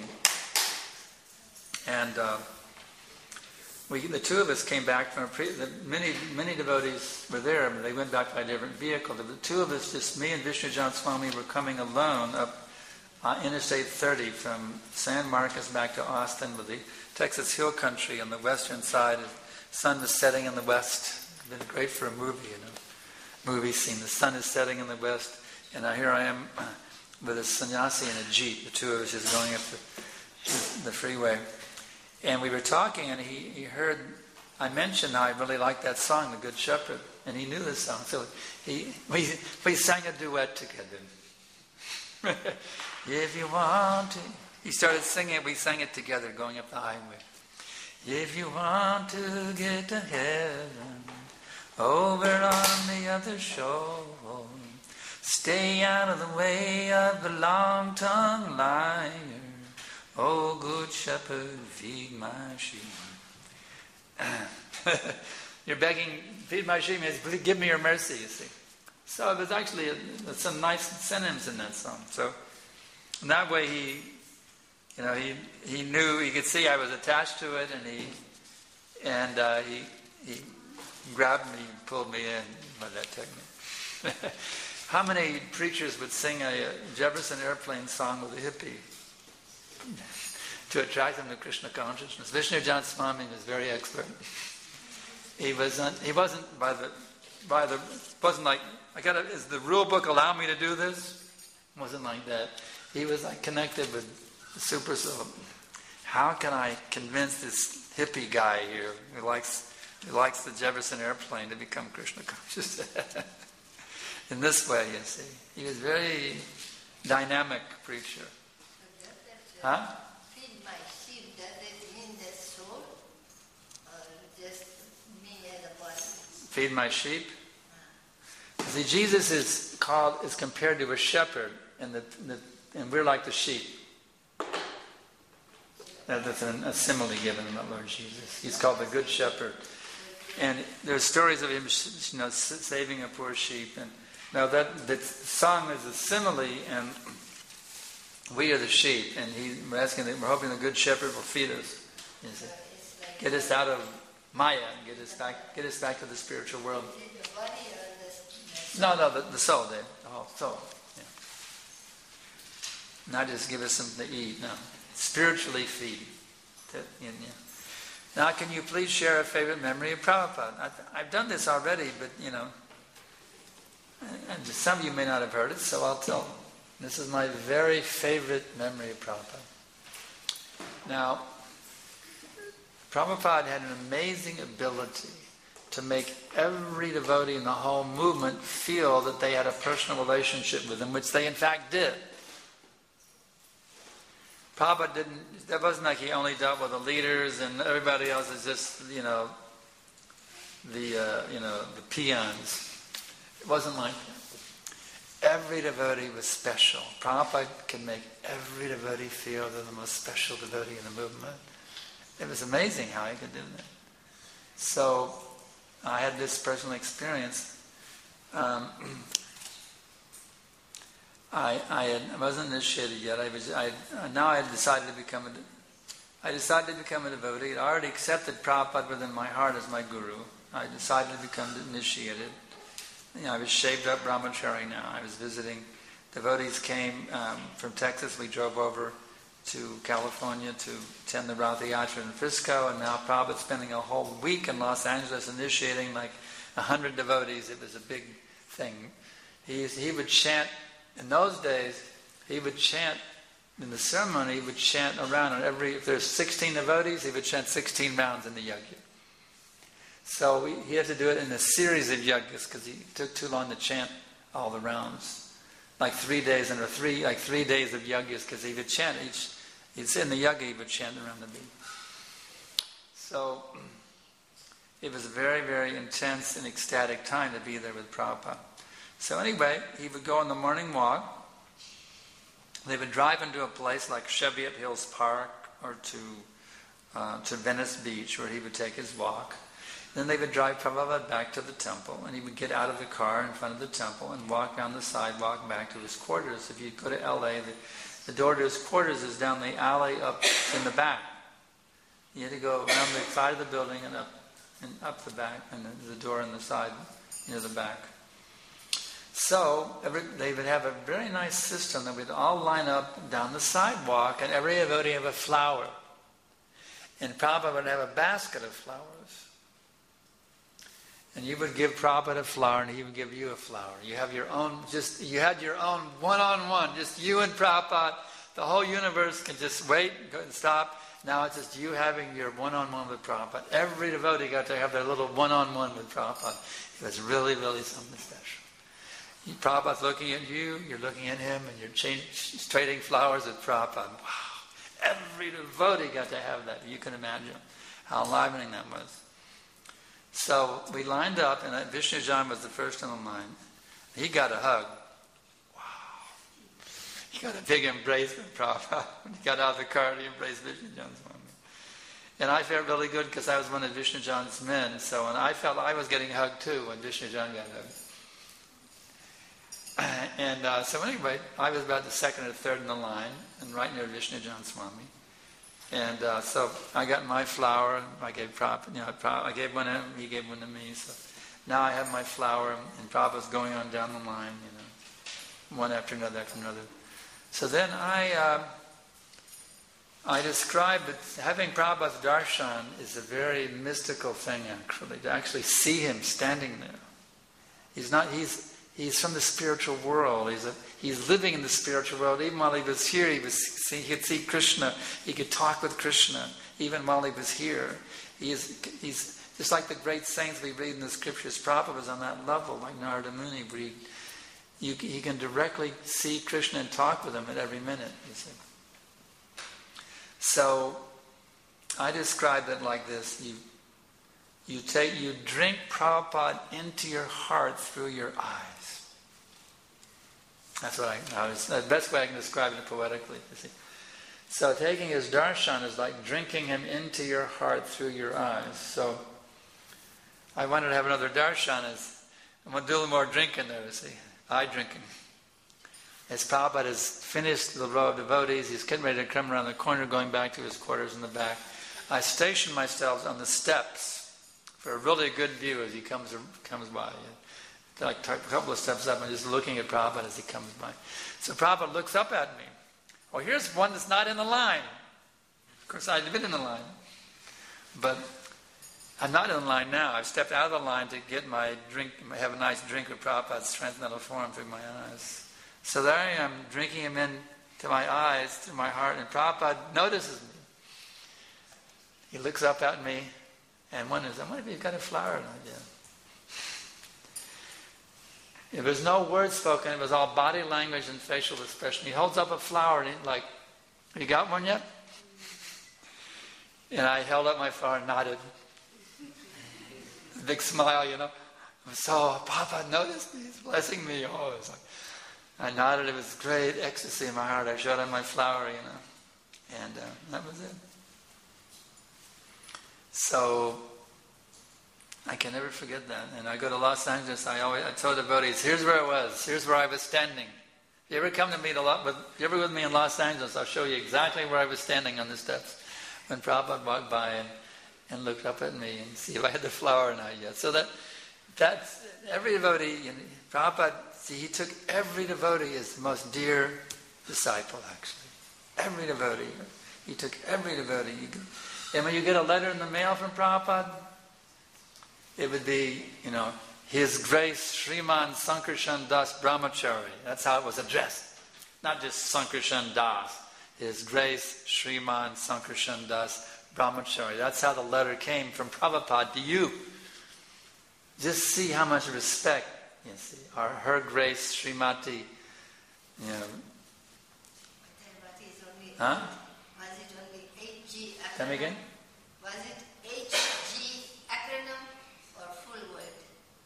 And the 2 of us came back from many devotees were there. They went back by a different vehicle. The 2 of us, just me and Vishnu Jana Swami, were coming alone up Interstate 30 from San Marcos back to Austin with the Texas Hill Country on the western side. The sun was setting in the west, It's been great for a movie, movie scene. The sun is setting in the west, and here I am with a sannyasi in a jeep. The two of us just going up the freeway. And we were talking, and he heard, I mentioned how I really liked that song, The Good Shepherd, and he knew the song. So we sang a duet together. If you want to, he started singing it, we sang it together going up the highway. If you want to get to heaven, over on the other shore, stay out of the way of the long-tongued liar. Oh, good shepherd, feed my sheep. You're begging, feed my sheep, please give me your mercy, you see. So there's actually some nice synonyms in that song. So in that way he knew, he could see I was attached to it, and he grabbed me and pulled me in by that technique. How many preachers would sing a Jefferson Airplane song with a hippie to attract them to Krishna consciousness? Vishnu Jan Swami was very expert. He wasn't like, is the rule book allow me to do this? It wasn't like that. He was like connected with the super soul. How can I convince this hippie guy here who likes the Jefferson Airplane to become Krishna conscious? In this way, you see. He was a very dynamic preacher. Huh? Feed my sheep, does it mean the soul? Or just me as a body? Feed my sheep? See, Jesus is compared to a shepherd, and we're like the sheep. That's a simile given in the Lord Jesus. He's called the Good Shepherd. And there's stories of him, saving a poor sheep. And now that song is a simile, and we are the sheep. And we're hoping the Good Shepherd will feed us. Get us out of Maya and get us back to the spiritual world. The body or No, the soul, the whole soul. Yeah. Not just give us something to eat. No, spiritually feed. Now, can you please share a favorite memory of Prabhupada? I've done this already, but and some of you may not have heard it, so I'll tell them. This is my very favorite memory of Prabhupada. Now, Prabhupada had an amazing ability to make every devotee in the whole movement feel that they had a personal relationship with him, which they in fact did. Prabhupada didn't, that wasn't like he only dealt with the leaders and everybody else is just, the peons. It wasn't like that. Every devotee was special. Prabhupada could make every devotee feel they're the most special devotee in the movement. It was amazing how he could do that. So, I had this personal experience. I wasn't initiated yet. I decided to become a devotee. I already accepted Prabhupada within my heart as my guru. I decided to become initiated. I was shaved up brahmachari now. I was visiting. Devotees came from Texas. We drove over to California to attend the Ratha Yatra in Frisco, and now Prabhupada's spending a whole week in Los Angeles initiating like 100 devotees. It was a big thing. He would chant, in those days, he would chant, in the ceremony, he would chant around, if there's 16 devotees, he would chant 16 rounds in the yajna. So he had to do it in a series of yajnas because he took too long to chant all the rounds. Like 3 days, and 3 days of yajnas, because he would chant he'd in the yajna, he would chant around the beat. So it was a very, very intense and ecstatic time to be there with Prabhupada. So anyway, he would go on the morning walk. They would drive into a place like Cheviot Hills Park or to Venice Beach, where he would take his walk. Then they would drive Prabhupada back to the temple, and he would get out of the car in front of the temple and walk down the sidewalk back to his quarters. If you go to LA, the door to his quarters is down the alley up in the back. You had to go around the side of the building and up the back, and the door on the side near the back. So they would have a very nice system that we'd all line up down the sidewalk, and every devotee have a flower. And Prabhupada would have a basket of flowers. And you would give Prabhupada a flower, and he would give you a flower. You have your own, you had your own one-on-one, just you and Prabhupada. The whole universe can just wait, go and stop. Now it's just you having your one-on-one with Prabhupada. Every devotee got to have their little one-on-one with Prabhupada. It was really, really something special. Prabhupada's looking at you, you're looking at him, and you're trading flowers with Prabhupada. Wow! Every devotee got to have that. You can imagine how enlivening that was. So we lined up, and Vishnujan was the first in the line. He got a hug. Wow! He got a big embrace from Prabhupada. When he got out of the car, he embraced Vishnujan's Swami. And I felt really good because I was one of Vishnujan's men. So and I felt I was getting hugged too when Vishnujan got hugged. And so anyway, I was about the second or third in the line, and right near Vishnujan Swami. And so I got my flower. I gave Prabhupada, I gave one to him. He gave one to me. So now I have my flower, and Prabhupada's going on down the line, one after another after another. So then I described that having Prabhupada's darshan is a very mystical thing, actually. To actually see him standing there, He's from the spiritual world. He's living in the spiritual world. Even while he was here, he could see Krishna. He could talk with Krishna. Even while he was here, he's just like the great saints we read in the scriptures. Prabhupada was on that level, like Narada Muni. He can directly see Krishna and talk with him at every minute. You see. So I describe it like this: you drink Prabhupada into your heart through your eyes. That's what the best way I can describe it poetically, you see. So taking his darshan is like drinking him into your heart through your eyes. So I wanted to have another darshan. I'm going to do a little more drinking there, you see. Eye drinking. As Prabhupada has finished the row of devotees, he's getting ready to come around the corner, going back to his quarters in the back. I station myself on the steps for a really good view as he comes by. Like a couple of steps up and just looking at Prabhupada as he comes by. So Prabhupada looks up at me. Oh, here's one that's not in the line. Of course, I'd been in the line. But I'm not in the line now. I've stepped out of the line to get my drink, have a nice drink of Prabhupada's transcendental form through my eyes. So there I am, drinking him into my eyes, through my heart, and Prabhupada notices me. He looks up at me and wonders, I wonder if you've got a flower. Yeah. There was no word spoken. It was all body language and facial expression. He holds up a flower and he's like, you got one yet? And I held up my flower and nodded. Big smile, So Papa noticed me. He's blessing me. Oh, it was like, I nodded. It was great ecstasy in my heart. I showed him my flower, And that was it. So I can never forget that. And I go to Los Angeles, I told the devotees, here's where I was. Here's where I was standing. If you ever come to meet if you're ever with me in Los Angeles, I'll show you exactly where I was standing on the steps when Prabhupada walked by and looked up at me and see if I had the flower or not yet. So that's every devotee, Prabhupada, he took every devotee as the most dear disciple, actually. Every devotee. He took every devotee. And when you get a letter in the mail from Prabhupada, it would be, His Grace Sriman Sankarshan Das Brahmachari. That's how it was addressed. Not just Sankarshan Das. His Grace Sriman Sankarshan Das Brahmachari. That's how the letter came from Prabhupada to you. Just see how much respect, Her Grace Srimati, Huh? Was it only HG acronym? Tell me again? Was it HG acronym or full word?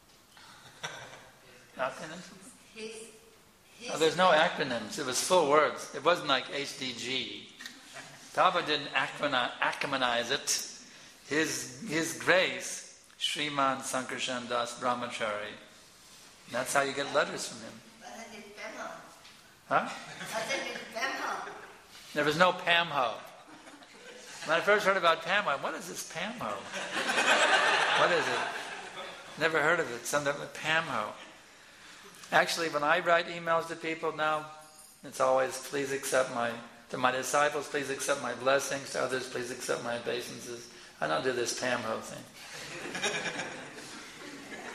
Acronyms? There's no acronyms. It was full words. It wasn't like HDG. Prabhupada didn't acronymize it. His Grace, Sriman Sankarshan Das Brahmachari. That's how you get letters from him. Wasn't it Pamho? Huh? Wasn't it Pamho? There was no Pamho. When I first heard about Pamho, what is this Pamho? What is it? Never heard of it. Something with Pamho. Actually, when I write emails to people now, it's always, please accept to my disciples, please accept my blessings. To others, please accept my obeisances. I don't do this Pamho thing.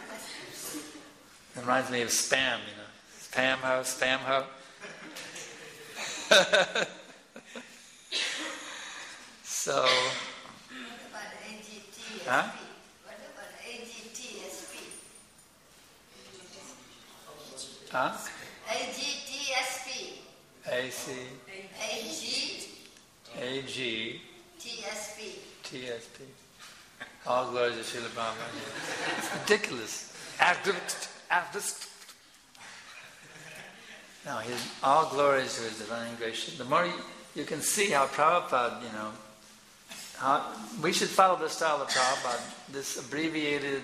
reminds me of spam, Spam ho, spam ho. So, What about AGTSP? huh? What about AGTSP? Huh? AGTSP. AC, AG AG, TSP. TSP. All glory to Srila Prabhupada. It's ridiculous. No, all glories to His divine grace. The more you can see how Prabhupada, we should follow the style of Prabhupada. This abbreviated,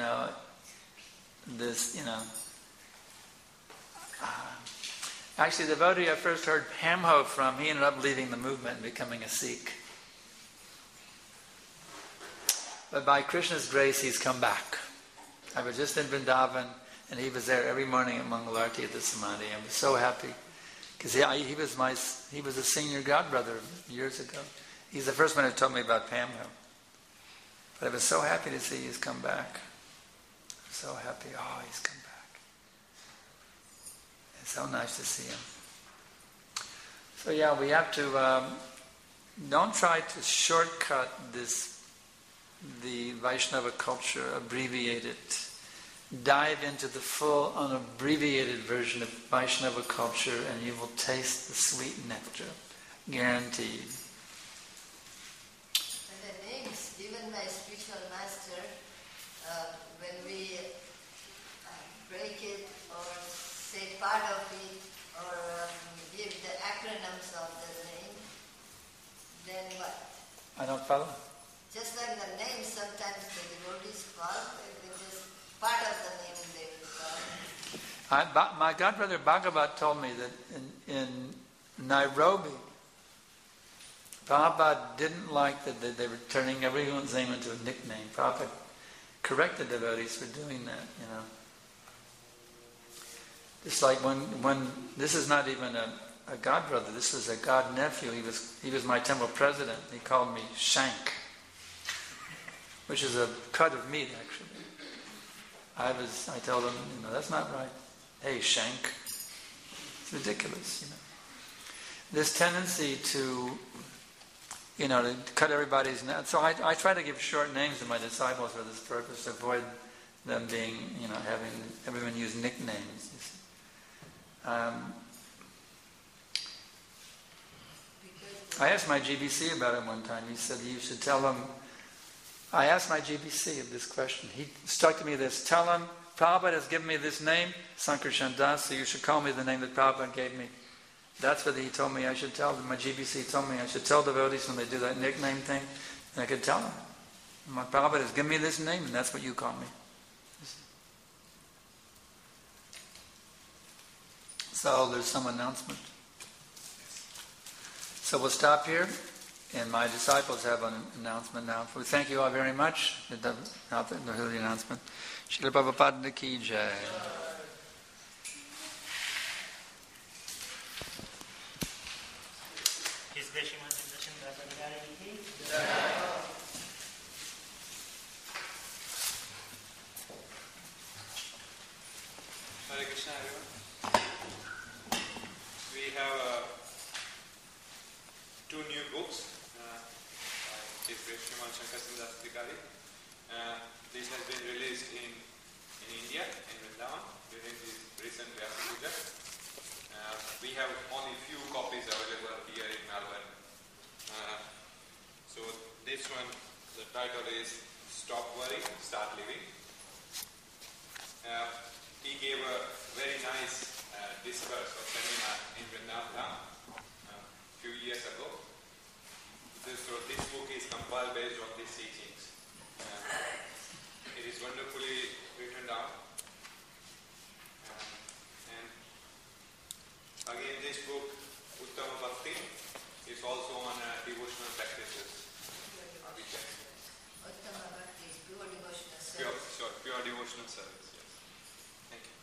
Actually, the devotee I first heard Pamho from, he ended up leaving the movement and becoming a Sikh. But by Krishna's grace, he's come back. I was just in Vrindavan, and he was there every morning at Mangalarti at the Samadhi. I was so happy. Because he was a senior godbrother years ago. He's the first one who told me about Pamho. But I was so happy to see he's come back. So happy. Oh, he's come back. It's so nice to see him. So yeah, we have to don't try to shortcut the Vaishnava culture, abbreviate it. Dive into the full, unabbreviated version of Vaishnava culture and you will taste the sweet nectar. Guaranteed. And the names given by spiritual master, when we break it or say part of it or give the acronyms of the name, then what? I don't follow. Just like the name, sometimes the devotees call, it is part of the name they will call. My godbrother Bhagavat told me that in Nairobi, Prabhupada didn't like that they were turning everyone's name into a nickname. Prabhupada corrected devotees for doing that, Just like when this is not even a godbrother, this is a god nephew. He was my temple president. He called me Shank, which is a cut of meat, actually. I told him, that's not right. Hey, Shank. It's ridiculous, This tendency to cut everybody's name. So I try to give short names to my disciples for this purpose, to avoid them being, having everyone use nicknames. I asked my GBC about it one time. He said, you should tell them. I asked my GBC of this question. He stuck to me this. Tell him, Prabhupada has given me this name, Sankarshan Das, so you should call me the name that Prabhupada gave me. That's what he told me I should tell them. My GBC told me I should tell devotees when they do that nickname thing. And I could tell them. My Prabhupada has given me this name, and that's what you call me. So there's some announcement. So we'll stop here. And my disciples have an announcement now. We thank you all very much. The announcement. Srila Prabhupada ki jai. His Grace Srimad Sudarshan Bhagavad ki Hare Krishna, everyone. We have two new books. His Grace Srimad Shankarachandra Das Adhikari. This has been released in India, in Vrindavan, during the recent Vyasa Puja. We have only few copies available here in Melbourne. So this one, the title is Stop Worrying, Start Living. He gave a very nice discourse or seminar in Vrindavan a few years ago. So this book is compiled based on these teachings. It is wonderfully written down. And again, this book, Uttama Bhakti, is also on devotional practices. Uttama Bhakti is pure devotional service. Pure devotional service, yes. Thank you.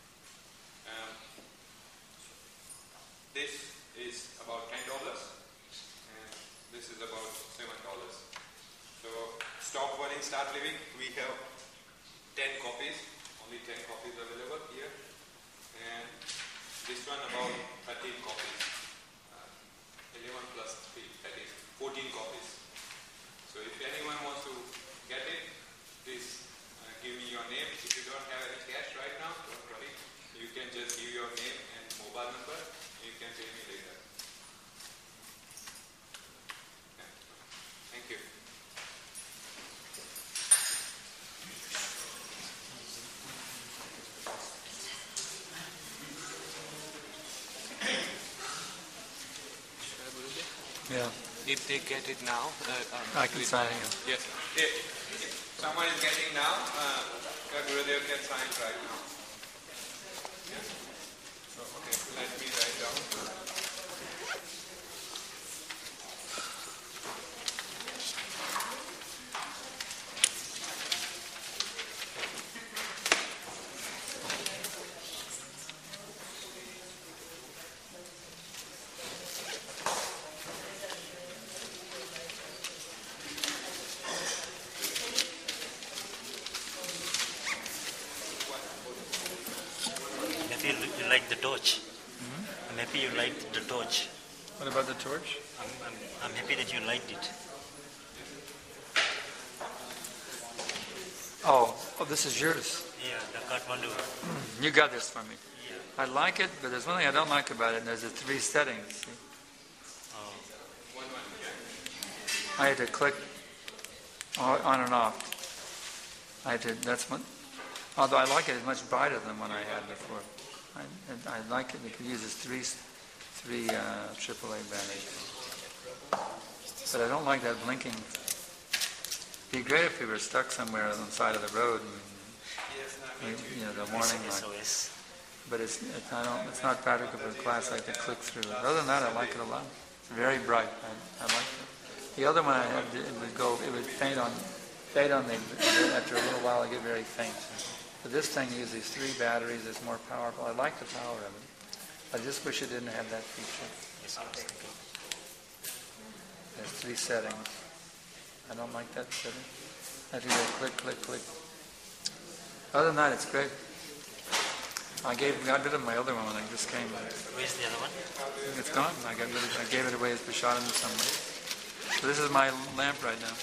This is about $10. This is about $7. So, Stop Worrying, Start Living. We have 10 copies, only 10 copies available here. Yeah. If they get it now, I can sign it. Yes. If someone is getting now, Gurudev can sign right now. Yeah. So okay, let me write down. Maybe you like the torch. Maybe you liked the torch. What about the torch? I'm happy that you liked it. Oh, this is yours. Yeah, the Kathmandu. You got this for me. Yeah. I like it, but there's one thing I don't like about it, and there's the 3 settings. See? Oh. I had to click on and off. That's what, although I like it, it's much brighter than what I had before. I like it, it uses three AAA batteries. But I don't like that blinking. It'd be great if we were stuck somewhere on the side of the road and, the warning light. SOS. But it's not practical for class. I have to click through it. Other than that, I like it a lot. It's very bright. I like it. The other one I had, it would fade on after a little while. I get very faint. But this thing uses these 3 batteries. It's more powerful. I like the power of it. I just wish it didn't have that feature. Yes, I was thinking. There's 3 settings. I don't like that setting. I have to go click, click, click. Other than that, it's great. I got rid of my other one when I just came. Where's the other one? It's gone. I gave it away as Prashadam to somebody. So this is my lamp right now.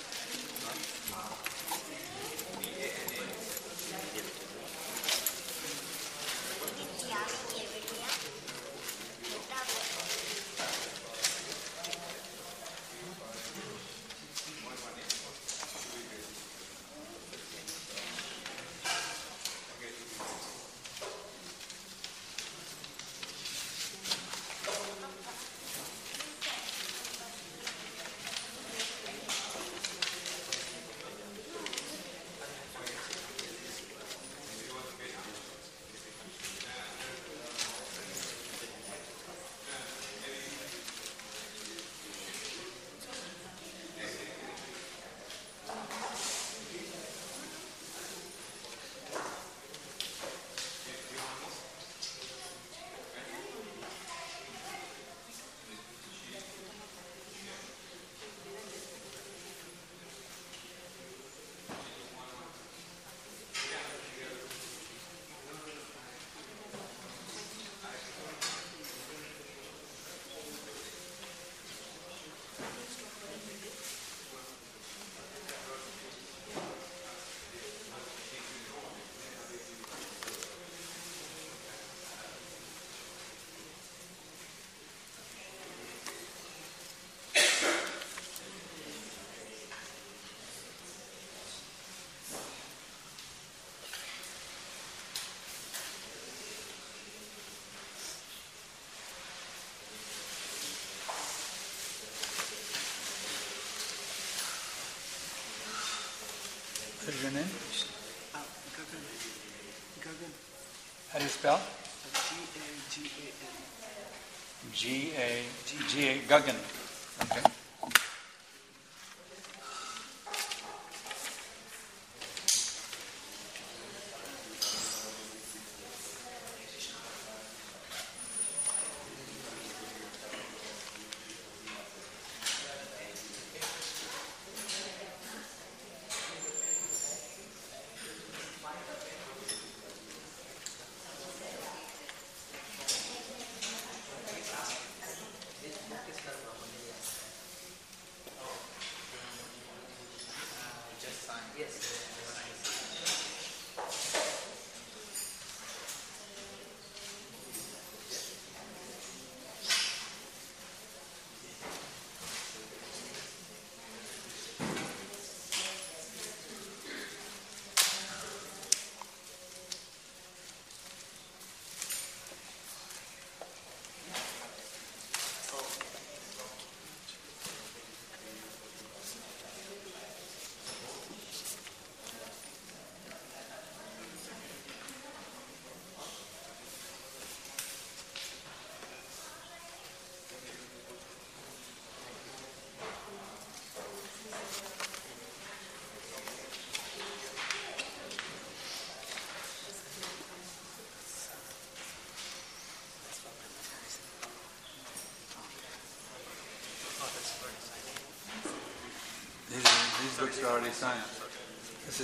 What is your name? Gagan. How do you spell? G-A-G-A-N. G-A, Gagan. Okay. signature already signed. This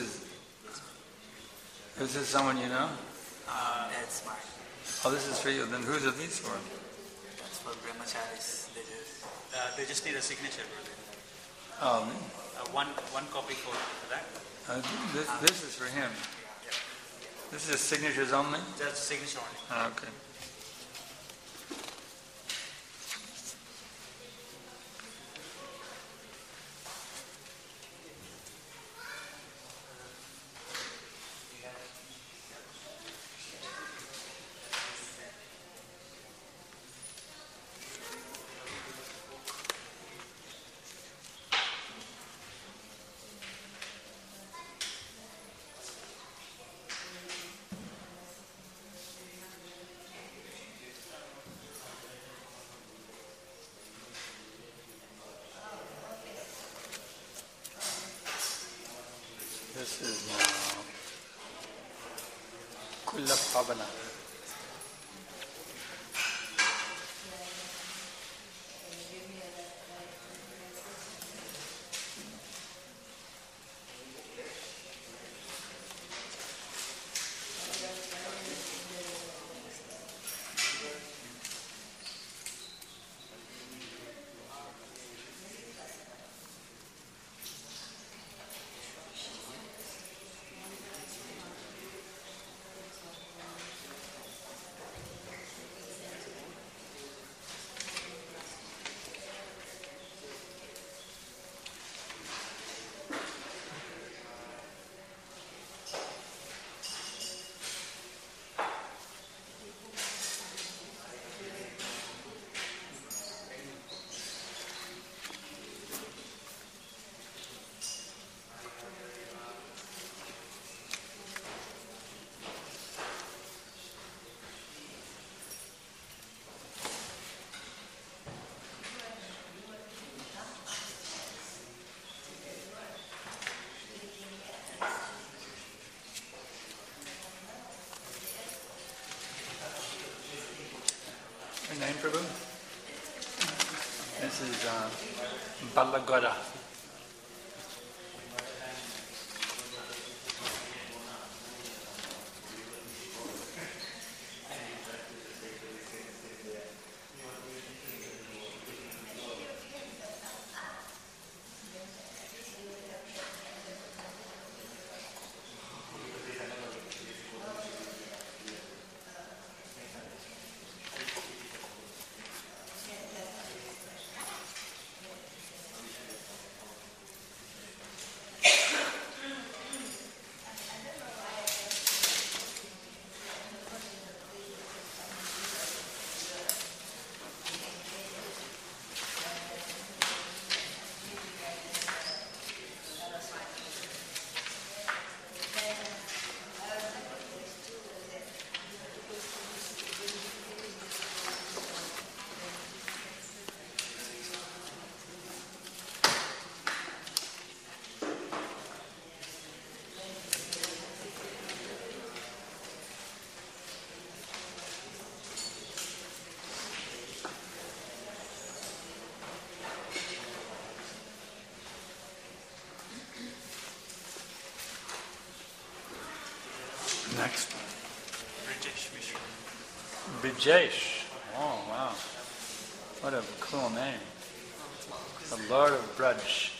is someone you know? That's mine. Oh, this is for you. Then whose are these for? That's for brahmacharis. They just need a signature, brother. Oh, One copy for that. this is for him. This is signatures only? Just signature only. Okay. This is Kulla Pavana. Your name, Prabhu? This is Balagora. Next. Brijesh Mishra. Brijesh. Oh, wow. What a cool name. The Lord of Braj.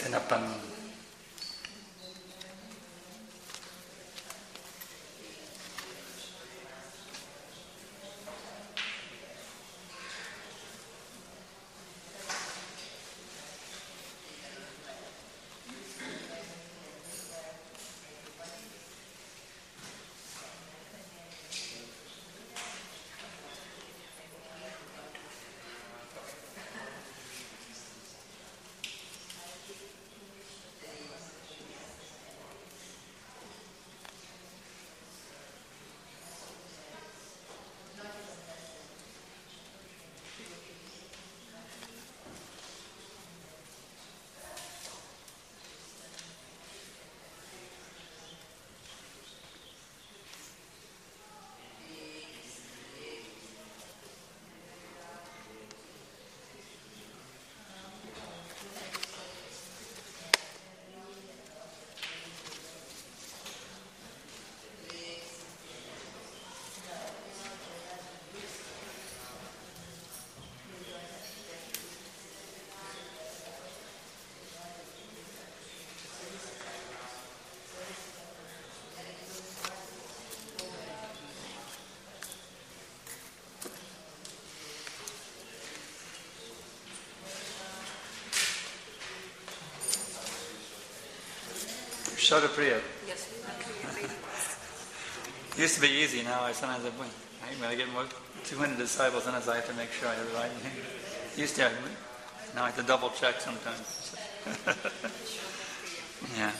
Sinapan. Shadapriya. Yes. Used to be easy. Now sometimes when I get more 200 disciples, sometimes I have to make sure I have the right name. Used to, now I have to double check sometimes. Yeah.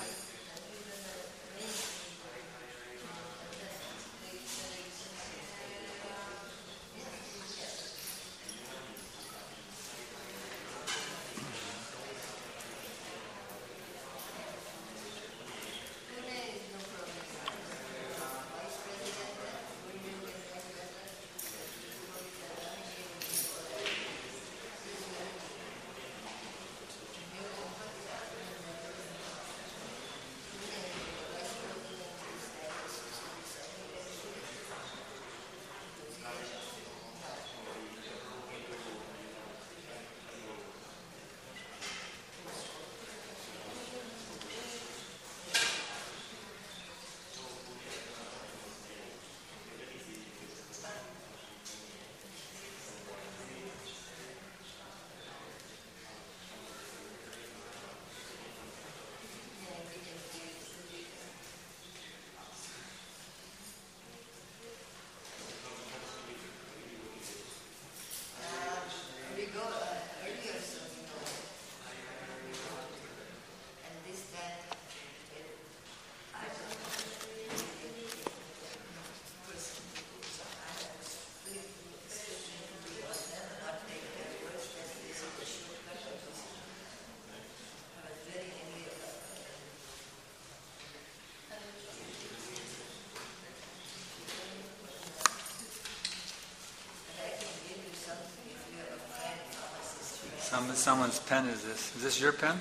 Someone's pen is this. Is this your pen?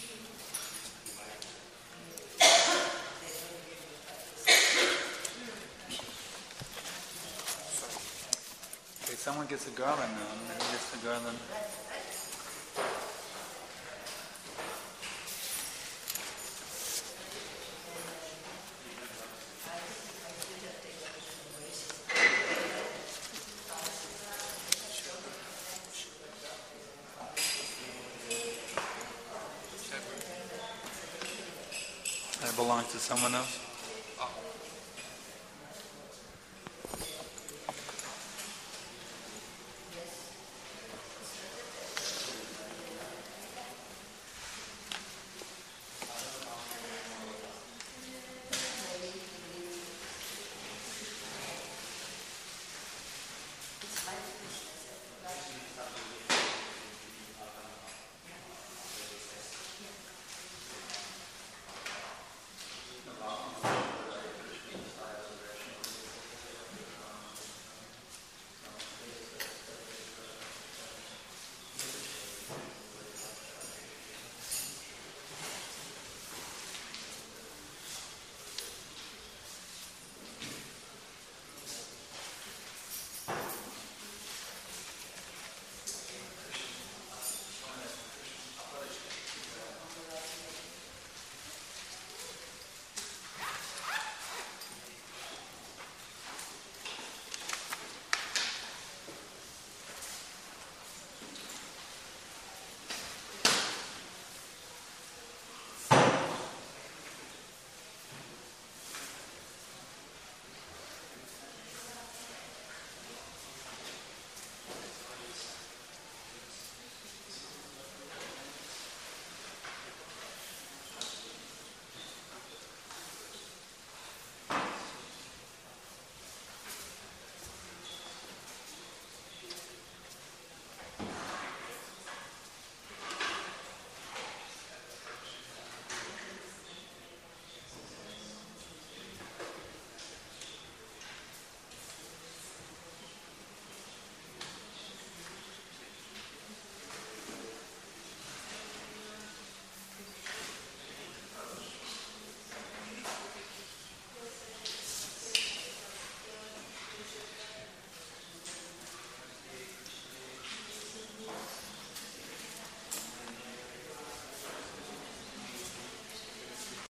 Okay, someone gets a garland now. Maybe gets the garland. That belongs to someone else.